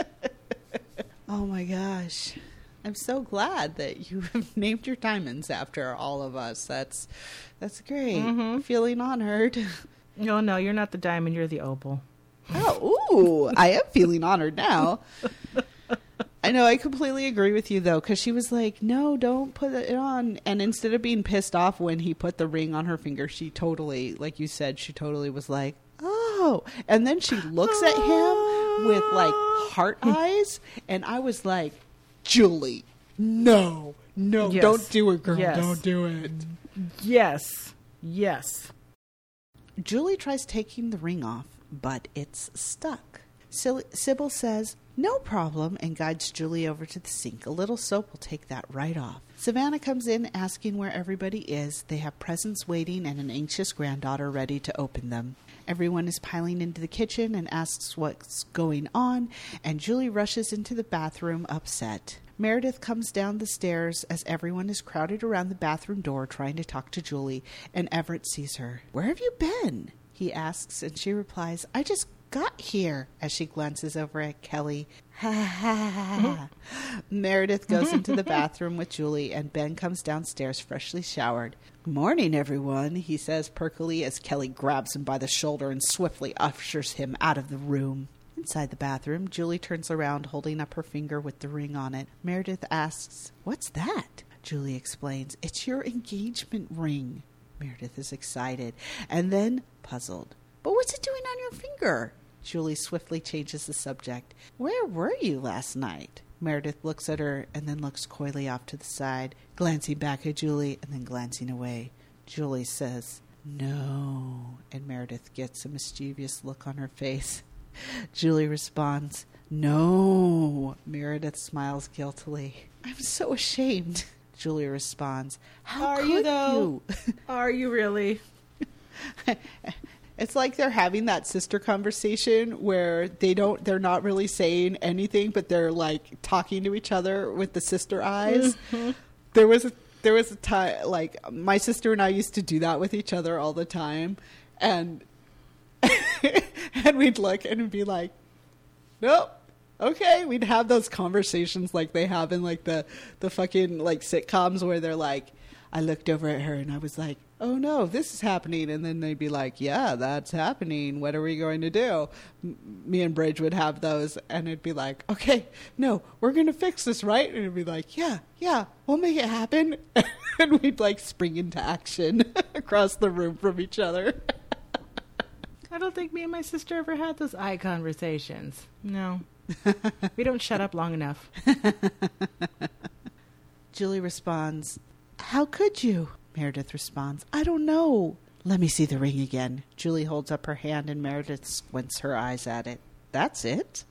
Oh my gosh. I'm so glad that you have named your diamonds after all of us. That's that's great. Mm-hmm. Feeling honored. No, no, you're not the diamond. You're the opal. Oh, ooh, I am feeling honored now. I know, I completely agree with you, though, because she was like, no, don't put it on. And instead of being pissed off when he put the ring on her finger, she totally, like you said, she totally was like, oh. And then she looks at him with, like, heart eyes. And I was like, Julie, no, no, Yes. don't do it, girl. Yes. Don't do it. Yes. Yes. Julie tries taking the ring off, but it's stuck. Sil- Sybil says, no problem, and guides Julie over to the sink. A little soap will take that right off. Savannah comes in asking where everybody is. They have presents waiting and an anxious granddaughter ready to open them. Everyone is piling into the kitchen and asks what's going on, and Julie rushes into the bathroom upset. Meredith comes down the stairs as everyone is crowded around the bathroom door trying to talk to Julie, and Everett sees her. Where have you been? He asks, and she replies, I just got here, as she glances over at Kelly. Ha ha ha. Meredith goes into the bathroom with Julie, and Ben comes downstairs freshly showered. Good morning, everyone, he says perkily as Kelly grabs him by the shoulder and swiftly ushers him out of the room. Inside the bathroom, Julie turns around, holding up her finger with the ring on it. Meredith asks, what's that? Julie explains, it's your engagement ring. Meredith is excited, and then puzzled. But what's it doing on your finger? Julie swiftly changes the subject. Where were you last night? Meredith looks at her and then looks coyly off to the side, glancing back at Julie and then glancing away. Julie says, no, and Meredith gets a mischievous look on her face. Julie responds, no. Meredith smiles guiltily. I'm so ashamed. Julie responds, how Are could you, though? you? Are you really? It's like they're having that sister conversation where they don't, they're not really saying anything, but they're like talking to each other with the sister eyes. Mm-hmm. There was a, there was a time, like my sister and I used to do that with each other all the time. And, and we'd look and be like, nope. Okay. We'd have those conversations like they have in like the, the fucking like sitcoms where they're like, I looked over at her and I was like, oh no, this is happening. And then they'd be like, yeah, that's happening. What are we going to do? M- me and Bridge would have those and it'd be like, okay, no, we're going to fix this, right? And it'd be like, yeah, yeah, we'll make it happen. And we'd like spring into action across the room from each other. I don't think me and my sister ever had those eye conversations. No. We don't shut up long enough. Julie responds, how could you? Meredith responds, I don't know. Let me see the ring again. Julie holds up her hand and Meredith squints her eyes at it. That's it?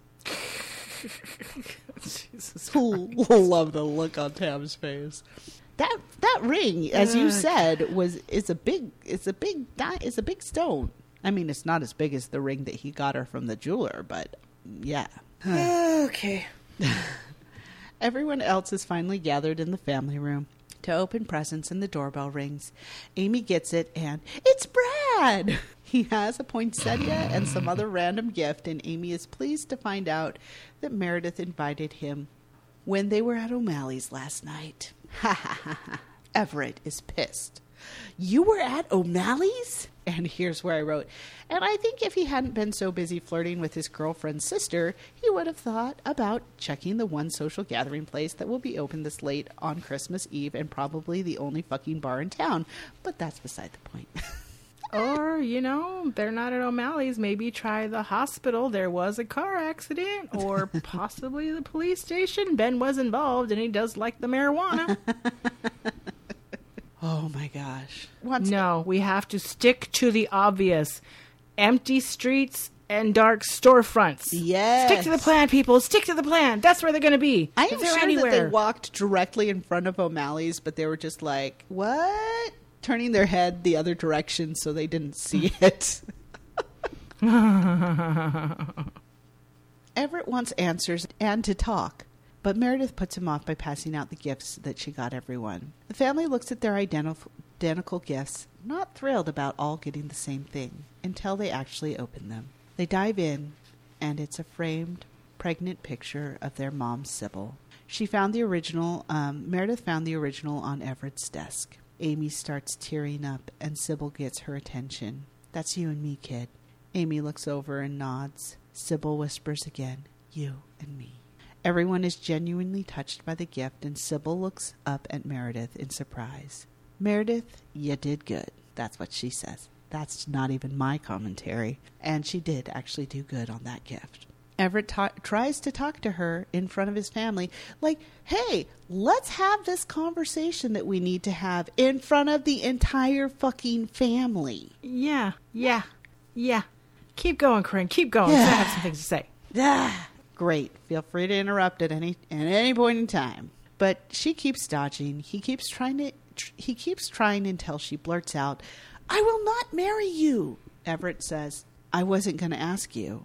Jesus love the look on Tam's face. That that ring, as you said, was is a big it's a big di- it's a big stone. I mean, it's not as big as the ring that he got her from the jeweler, but yeah. Okay. Everyone else is finally gathered in the family room to open presents, and the doorbell rings. Amy gets it, and it's Brad! He has a poinsettia and some other random gift, and Amy is pleased to find out that Meredith invited him when they were at O'Malley's last night. Ha ha ha ha. Everett is pissed. You were at O'Malley's? And here's where I wrote, and I think if he hadn't been so busy flirting with his girlfriend's sister, he would have thought about checking the one social gathering place that will be open this late on Christmas Eve and probably the only fucking bar in town. But that's beside the point. Or, you know, they're not at O'Malley's. Maybe try the hospital. There was a car accident. Or possibly the police station. Ben was involved and he does like the marijuana. Oh my my gosh. Once no, we have to stick to the obvious. Empty streets and dark storefronts. Yes. Stick to the plan, people. Stick to the plan. That's where they're going to be. I if am they're sure anywhere. that they walked directly in front of O'Malley's, but they were just like, what? Turning their head the other direction so they didn't see it. Everett wants answers and to talk, but Meredith puts him off by passing out the gifts that she got everyone. The family looks at their identif- identical gifts, not thrilled about all getting the same thing, until they actually open them. They dive in, and it's a framed, pregnant picture of their mom, Sybil. She found the original, um, Meredith found the original on Everett's desk. Amy starts tearing up, and Sybil gets her attention. That's you and me, kid. Amy looks over and nods. Sybil whispers again, you and me. Everyone is genuinely touched by the gift, and Sybil looks up at Meredith in surprise. Meredith, you did good. That's what she says. That's not even my commentary. And she did actually do good on that gift. Everett ta- tries to talk to her in front of his family, like, hey, let's have this conversation that we need to have in front of the entire fucking family. Yeah, yeah, yeah. Keep going, Corinne. Keep going. Yeah. I have some things to say. Ah, great. Feel free to interrupt at any at any point in time. But she keeps dodging. He keeps trying to. Tr- he keeps trying until she blurts out, "I will not marry you." Everett says, "I wasn't going to ask you."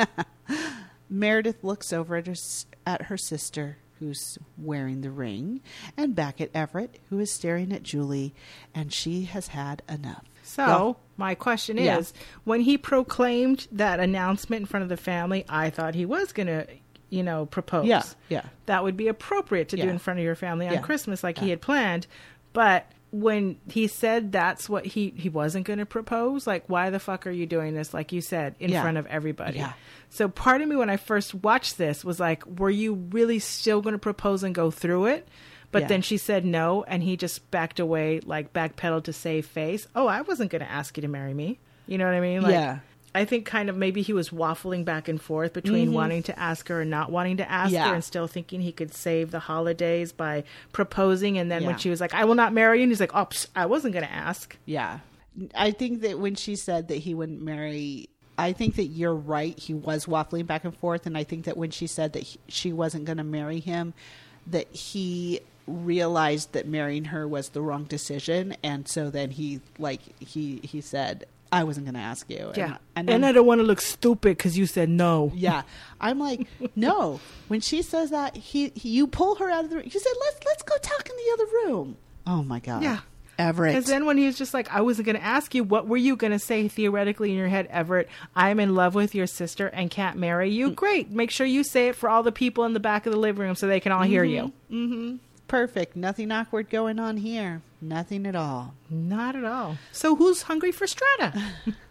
Meredith looks over at her, at her sister, who's wearing the ring, and back at Everett, who is staring at Julie, and she has had enough. So, Well, my question yeah. is, when he proclaimed that announcement in front of the family, I thought he was going to, you know, propose. Yeah, yeah. That would be appropriate to do Yeah. in front of your family on Yeah. Christmas like Yeah. he had planned. But when he said that's what he, he wasn't going to propose, like, why the fuck are you doing this, like you said, in Yeah. front of everybody? Yeah. So part of me when I first watched this was like, were you really still going to propose and go through it? But Yeah. then she said no, and he just backed away, like backpedaled to save face. Oh, I wasn't going to ask you to marry me. You know what I mean? Like, Yeah. I think kind of maybe he was waffling back and forth between Mm-hmm. wanting to ask her and not wanting to ask Yeah. her, and still thinking he could save the holidays by proposing. And then when Yeah. she was like, I will not marry you, and he's like, oh, psh, I wasn't going to ask. Yeah. I think that when she said that he wouldn't marry, I think that you're right. He was waffling back and forth. And I think that when she said that he, she wasn't going to marry him, that he realized that marrying her was the wrong decision. And so then he, like, he, he said, I wasn't going to ask you. Yeah. And, And, and, I don't want to look stupid because you said no. yeah. I'm like, no. When she says that, he, he you pull her out of the room. You said, let's, let's go talk in the other room. Oh my God. Yeah. Everett. Because then when he was just like, I wasn't going to ask you, what were you going to say theoretically in your head, Everett? I'm in love with your sister and can't marry you. Great. Make sure you say it for all the people in the back of the living room so they can all hear you. Mm-hmm. Perfect. Nothing awkward going on here. Nothing at all. Not at all. So who's hungry for strata?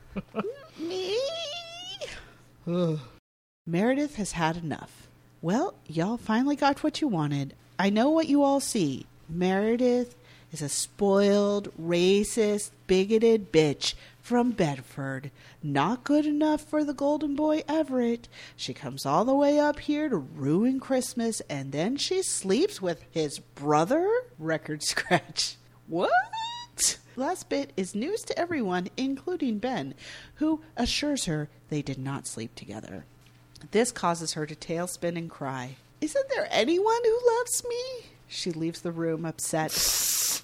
Me? Meredith has had enough. Well, y'all finally got what you wanted. I know what you all see. Meredith is a spoiled, racist, bigoted bitch from Bedford. Not good enough for the golden boy Everett. She comes all the way up here to ruin Christmas, and then she sleeps with his brother? Record scratch. What? Last bit is news to everyone, including Ben, who assures her they did not sleep together. This causes her to tailspin and cry. Isn't there anyone who loves me? She leaves the room upset.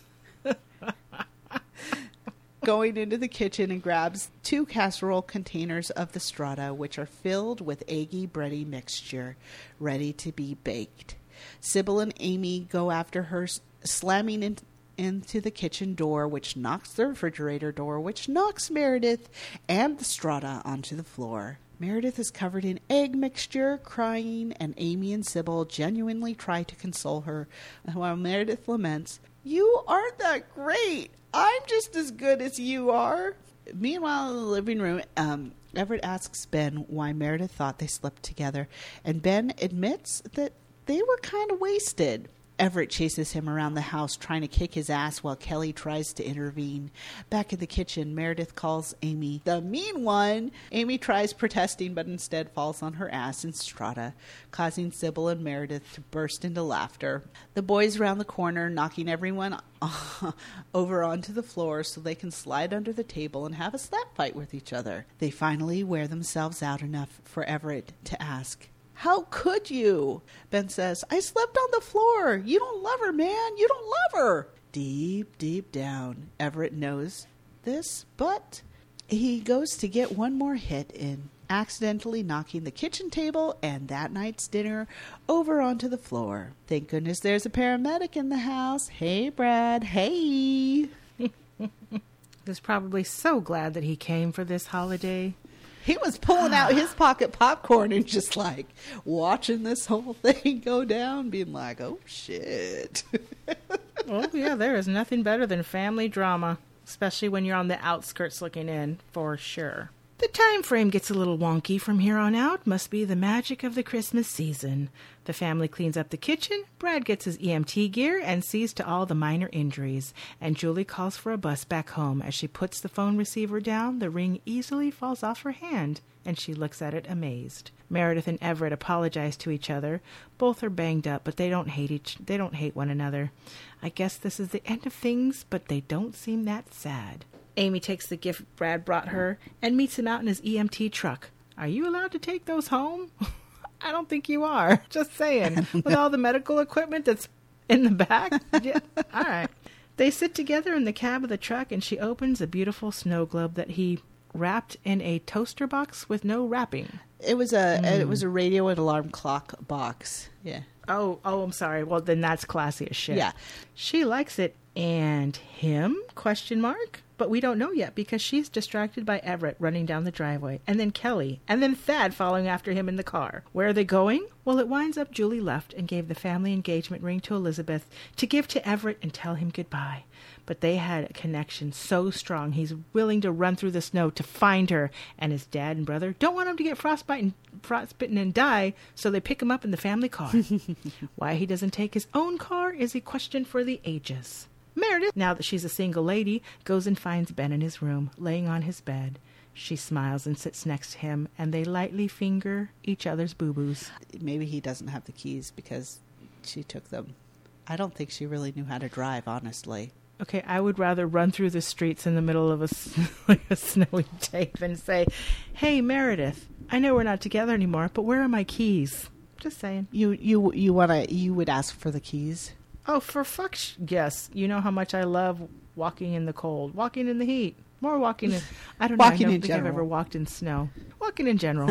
Going into the kitchen and grabs two casserole containers of the strata, which are filled with eggy, bready mixture, ready to be baked. Sybil and Amy go after her, slamming in, into the kitchen door, which knocks the refrigerator door, which knocks Meredith and the strata onto the floor. Meredith is covered in egg mixture, crying, and Amy and Sybil genuinely try to console her, while Meredith laments, "You aren't that great. I'm just as good as you are." Meanwhile, in the living room, um, Everett asks Ben why Meredith thought they slept together, and Ben admits that they were kind of wasted. Everett chases him around the house, trying to kick his ass while Kelly tries to intervene. Back in the kitchen, Meredith calls Amy the mean one. Amy tries protesting, but instead falls on her ass in Strata, causing Sybil and Meredith to burst into laughter. The boys round the corner, knocking everyone over onto the floor so they can slide under the table and have a slap fight with each other. They finally wear themselves out enough for Everett to ask, "How could you?" Ben says, "I slept on the floor. You don't love her, man. You don't love her." Deep, deep down, Everett knows this, but he goes to get one more hit in, accidentally knocking the kitchen table and that night's dinner over onto the floor. Thank goodness there's a paramedic in the house. Hey, Brad. Hey. Was probably so glad that he came for this holiday. He was pulling out his pocket popcorn and just like watching this whole thing go down, being like, oh, shit. Oh, yeah, there is nothing better than family drama, especially when you're on the outskirts looking in, for sure. The time frame gets a little wonky from here on out. Must be the magic of the Christmas season. The family cleans up the kitchen. Brad gets his E M T gear and sees to all the minor injuries. And Julie calls for a bus back home. As she puts the phone receiver down, the ring easily falls off her hand, and she looks at it amazed. Meredith and Everett apologize to each other. Both are banged up, but they don't hate each. They don't hate one another. I guess this is the end of things, but they don't seem that sad. Amy takes the gift Brad brought her and meets him out in his E M T truck. Are you allowed to take those home? I don't think you are. Just saying. With all the medical equipment that's in the back? Yeah. All right. They sit together in the cab of the truck, and she opens a beautiful snow globe that he wrapped in a toaster box with no wrapping. It was a Mm. it was a radio and alarm clock box. Yeah. Oh, oh, I'm sorry. Well, then that's classy as shit. Yeah. She likes it. And him? Question mark. But we don't know yet because she's distracted by Everett running down the driveway, and then Kelly, and then Thad following after him in the car. Where are they going? Well, it winds up Julie left and gave the family engagement ring to Elizabeth to give to Everett and tell him goodbye. But they had a connection so strong he's willing to run through the snow to find her, and his dad and brother don't want him to get frostbitten, frostbitten and die, so they pick him up in the family car. Why he doesn't take his own car is a question for the ages. Meredith, now that she's a single lady, goes and finds Ben in his room, laying on his bed. She smiles and sits next to him, and they lightly finger each other's boo-boos. Maybe he doesn't have the keys because she took them. I don't think she really knew how to drive, honestly. Okay, I would rather run through the streets in the middle of a, like a snowy day than say, hey, Meredith, I know we're not together anymore, but where are my keys? Just saying. You you you wanna you would ask for the keys? Oh, for fuck's yes. You know how much I love walking in the cold, walking in the heat, more walking in. I don't know. Walking I don't in think general. I've ever walked in snow. Walking in general.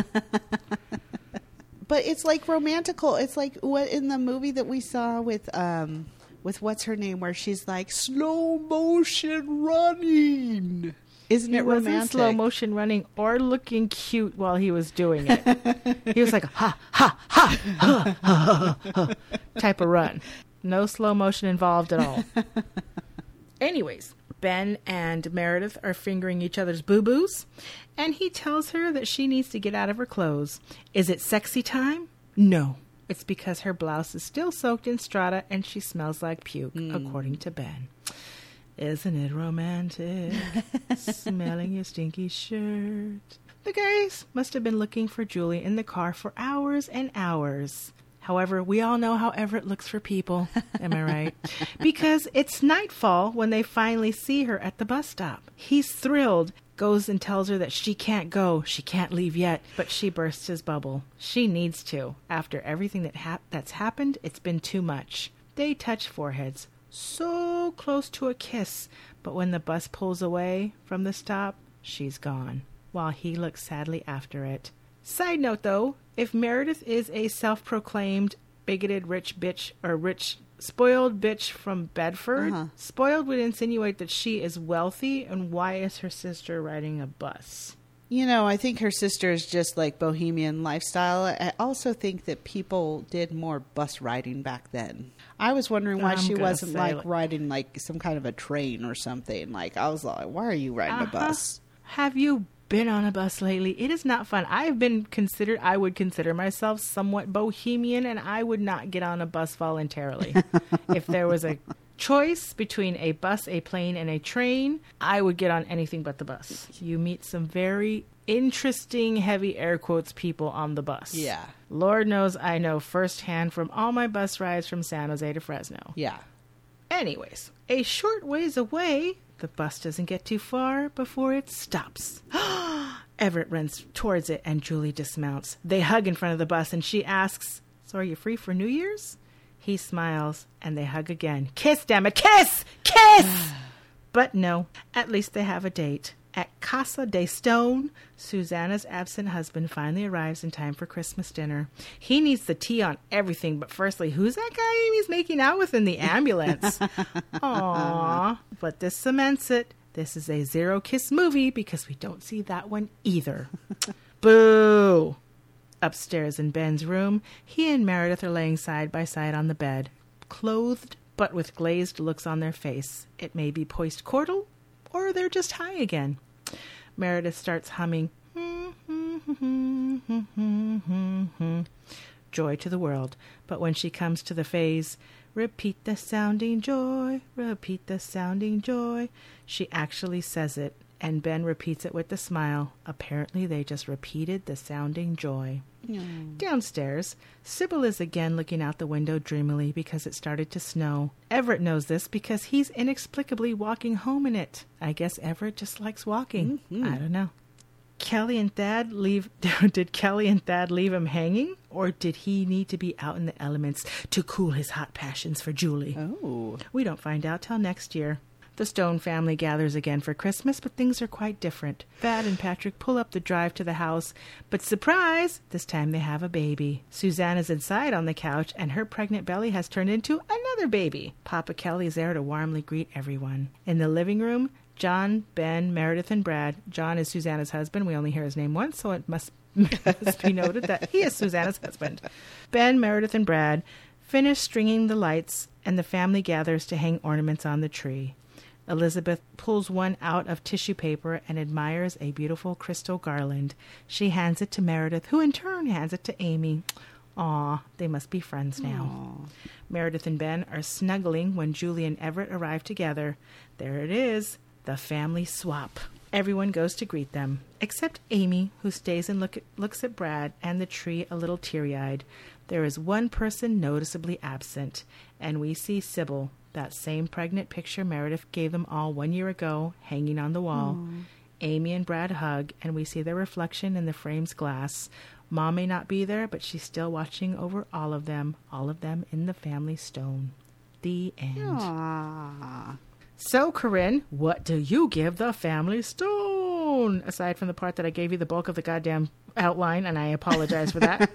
But it's like romantical. It's like what in the movie that we saw with um with what's her name, where she's like slow motion running. Isn't He it wasn't romantic? slow motion running or looking cute while he was doing it. He was like ha ha ha ha ha ha, ha type of run. No slow motion involved at all. Anyways, Ben and Meredith are fingering each other's boo-boos, and he tells her that she needs to get out of her clothes. Is it sexy time? No. It's because her blouse is still soaked in Strata and she smells like puke, mm. according to Ben. Isn't it romantic? Smelling your stinky shirt. The guys must have been looking for Julie in the car for hours and hours. However, we all know how Everett looks for people. Am I right? Because it's nightfall when they finally see her at the bus stop. He's thrilled, goes and tells her that she can't go. She can't leave yet. But she bursts his bubble. She needs to. After everything that hap- that's happened, it's been too much. They touch foreheads. So close to a kiss. But when the bus pulls away from the stop, she's gone. While he looks sadly after it. Side note, though, if Meredith is a self-proclaimed bigoted rich bitch or rich spoiled bitch from Bedford, uh-huh. spoiled would insinuate that she is wealthy, and why is her sister riding a bus? You know, I think her sister is just like bohemian lifestyle. I also think that people did more bus riding back then. I was wondering why I'm she gonna wasn't say, like like riding like some kind of a train or something. Like I was like, why are you riding uh-huh. a bus? Have you been on a bus lately. It is not fun. I've been considered, I would consider myself somewhat bohemian, and I would not get on a bus voluntarily. If there was a choice between a bus, a plane, and a train, I would get on anything but the bus. You meet some very interesting, heavy air quotes people on the bus. Yeah. Lord knows I know firsthand from all my bus rides from San Jose to Fresno. Yeah. Anyways, a short ways away, the bus doesn't get too far before it stops. Everett runs towards it and Julie dismounts. They hug in front of the bus and she asks, "So are you free for New Year's?" He smiles and they hug again. Kiss, damn it, kiss! Kiss! But no, at least they have a date. At Casa de Stone, Susanna's absent husband finally arrives in time for Christmas dinner. He needs the tea on everything, but firstly, who's that guy Amy's making out with in the ambulance? Aww. But this cements it. This is a zero-kiss movie because we don't see that one either. Boo! Upstairs in Ben's room, he and Meredith are laying side by side on the bed, clothed but with glazed looks on their face. It may be post-coital, or they're just high again. Meredith starts humming, Joy to the World. But when she comes to the phase, repeat the sounding joy, repeat the sounding joy, she actually says it, and Ben repeats it with a smile. Apparently they just repeated the sounding joy. Mm. Downstairs, Sybil is again looking out the window dreamily because it started to snow. Everett knows this because he's inexplicably walking home in it. I guess Everett just likes walking. Mm-hmm. I don't know. Kelly and Thad leave. Did Kelly and Thad leave him hanging? Or did he need to be out in the elements to cool his hot passions for Julie? Oh. We don't find out till next year. The Stone family gathers again for Christmas, but things are quite different. Thad and Patrick pull up the drive to the house, but surprise! This time they have a baby. Susanna's inside on the couch, and her pregnant belly has turned into another baby. Papa Kelly's there to warmly greet everyone. In the living room, John, Ben, Meredith, and Brad. John is Susanna's husband. We only hear his name once, so it must, must be noted that he is Susanna's husband. Ben, Meredith, and Brad finish stringing the lights, and the family gathers to hang ornaments on the tree. Elizabeth pulls one out of tissue paper and admires a beautiful crystal garland. She hands it to Meredith, who in turn hands it to Amy. Aw, they must be friends now. Aww. Meredith and Ben are snuggling when Julie and Everett arrive together. There it is, the family swap. Everyone goes to greet them, except Amy, who stays and look at, looks at Brad and the tree a little teary-eyed. There is one person noticeably absent, and we see Sybil, that same pregnant picture Meredith gave them all one year ago, hanging on the wall. Aww. Amy and Brad hug, and we see their reflection in the frame's glass. Mom may not be there, but she's still watching over all of them, all of them in the family stone. The end. Aww. So, Corinne, what do you give the family stone? Aside from the part that I gave you the bulk of the goddamn outline, and I apologize for that.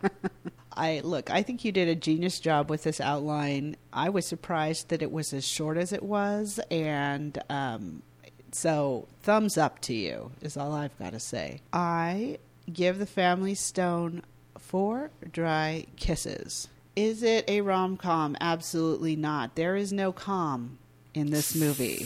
I look, I think you did a genius job with this outline. I was surprised that it was as short as it was, and um, so thumbs up to you is all I've got to say. I give the family stone four dry kisses. Is it a rom-com? Absolutely not. There is no com in this movie.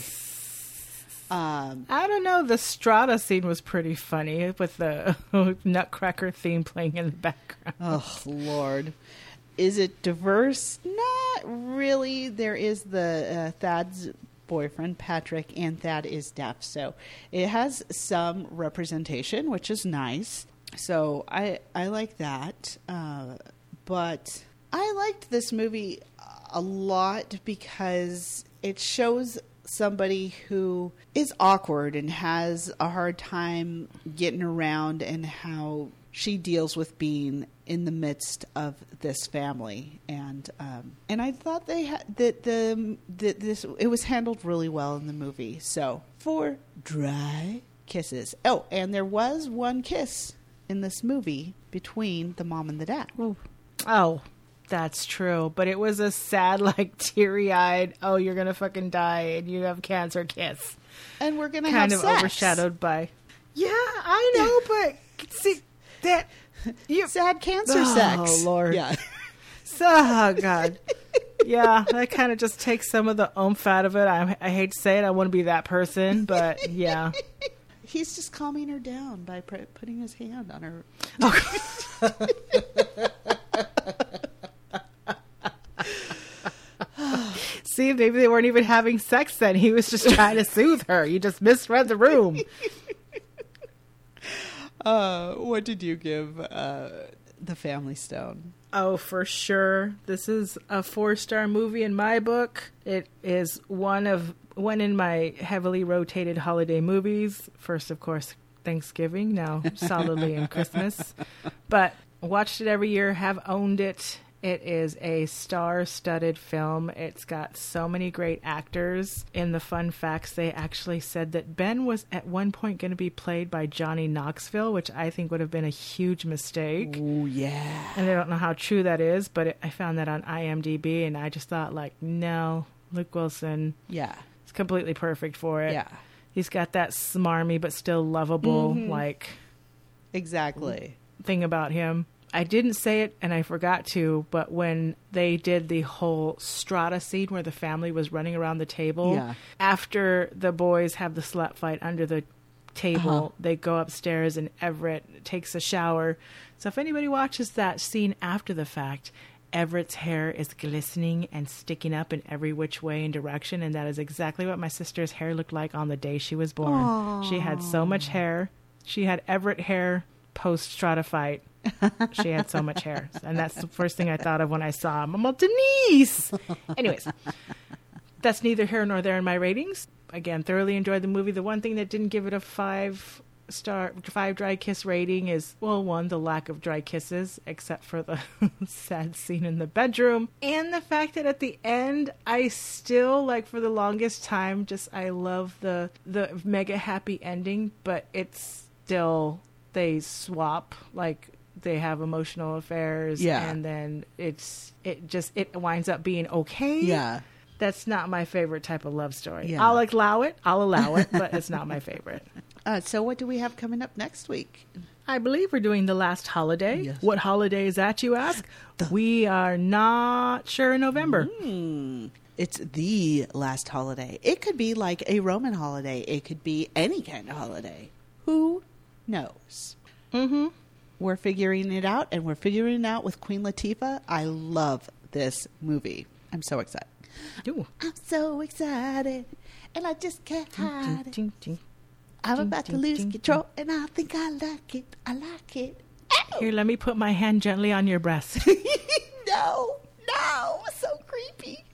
Um, I don't know. The Strata scene was pretty funny with the Nutcracker theme playing in the background. Oh, Lord. Is it diverse? Not really. There is the uh, Thad's boyfriend, Patrick, and Thad is deaf. So it has some representation, which is nice. So I, I like that. Uh, but I liked this movie a lot because it shows somebody who is awkward and has a hard time getting around and how she deals with being in the midst of this family. And um, and I thought they had that the that this it was handled really well in the movie. So four dry kisses. Oh, and there was one kiss in this movie between the mom and the dad. Ooh. Oh. That's true, but it was a sad, like, teary-eyed, oh, you're going to fucking die and you have cancer kiss. And we're going to have sex. Kind of overshadowed by, yeah, I know, but see, that... You, sad cancer oh, sex. Oh, Lord. Yeah. So, oh, God. Yeah, that kind of just takes some of the oomph out of it. I, I hate to say it, I want to be that person, but yeah. He's just calming her down by pr- putting his hand on her. See, maybe they weren't even having sex then. He was just trying to soothe her. You just misread the room. Uh, what did you give uh, The Family Stone? Oh, for sure. This is a four-star movie in my book. It is one of one in my heavily rotated holiday movies. First, of course, Thanksgiving, now solidly in Christmas. But watched it every year, have owned it. It is a star-studded film. It's got so many great actors. In the fun facts, they actually said that Ben was at one point going to be played by Johnny Knoxville, which I think would have been a huge mistake. Oh, yeah. And I don't know how true that is, but it, I found that on IMDb, and I just thought, like, no, Luke Wilson Yeah. is completely perfect for it. Yeah. He's got that smarmy but still lovable, Mhm. like, Exactly. thing about him. I didn't say it, and I forgot to, but when they did the whole Strata scene where the family was running around the table, Yeah. after the boys have the slut fight under the table, Uh-huh. they go upstairs and Everett takes a shower. So if anybody watches that scene after the fact, Everett's hair is glistening and sticking up in every which way and direction, and that is exactly what my sister's hair looked like on the day she was born. Aww. She had so much hair. She had Everett hair post-Strata fight. She had so much hair. And that's the first thing I thought of when I saw him. I'm like, Denise! Anyways, that's neither here nor there in my ratings. Again, thoroughly enjoyed the movie. The one thing that didn't give it a five star, five dry kiss rating is, well, one, the lack of dry kisses, except for the sad scene in the bedroom. And the fact that at the end, I still, like, for the longest time, just, I love the, the mega happy ending, but it's still, they swap, like, they have emotional affairs, Yeah. and then it's it just it winds up being okay. Yeah. That's not my favorite type of love story. Yeah. I'll allow it. I'll allow it, but it's not my favorite. Uh, so what do we have coming up next week? I believe we're doing The Last Holiday. Yes. What holiday is that, you ask? The- We are not sure in November. Hmm. It's the last holiday. It could be like a Roman holiday. It could be any kind of holiday. Who knows? Mm-hmm. We're figuring it out, and we're figuring it out with Queen Latifah. I love this movie. I'm so excited. Ooh. I'm so excited, and I just can't hide it. Ding, ding, I'm ding, about to ding, lose ding, control, and I think I like it. I like it. Ow! Here, let me put my hand gently on your breast. No, no, so creepy.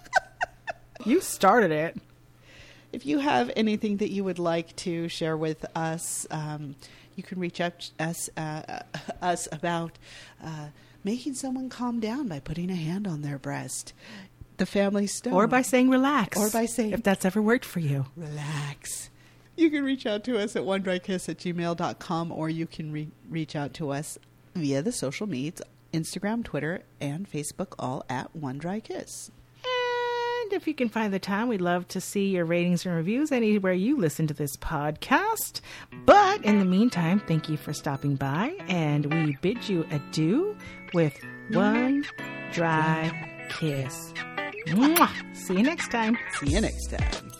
You started it. If you have anything that you would like to share with us, um, you can reach out to us, uh, us about uh, making someone calm down by putting a hand on their breast. The Family Stone. Or by saying relax. Or by saying- if that's ever worked for you. Relax. You can reach out to us at one dry kiss at gmail dot com, or you can re- reach out to us via the social medias, Instagram, Twitter, and Facebook, all at One Dry Kiss. And if you can find the time, we'd love to see your ratings and reviews anywhere you listen to this podcast. But in the meantime, thank you for stopping by, and we bid you adieu with One Dry Kiss. Mwah! See you next time. See you next time.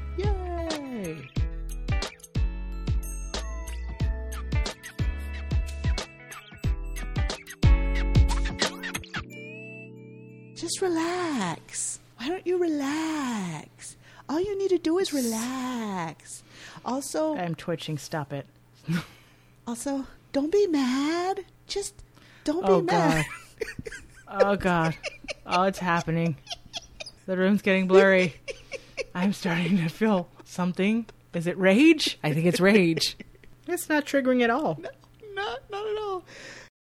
Yay! Just relax. Why don't you relax? All you need to do is relax. Also, I'm twitching. Stop it. also, don't be mad. Just don't be Oh, mad. God. Oh, God. Oh, it's happening. The room's getting blurry. I'm starting to feel something. Is it rage? I think it's rage. It's not triggering at all. No, not, not at all.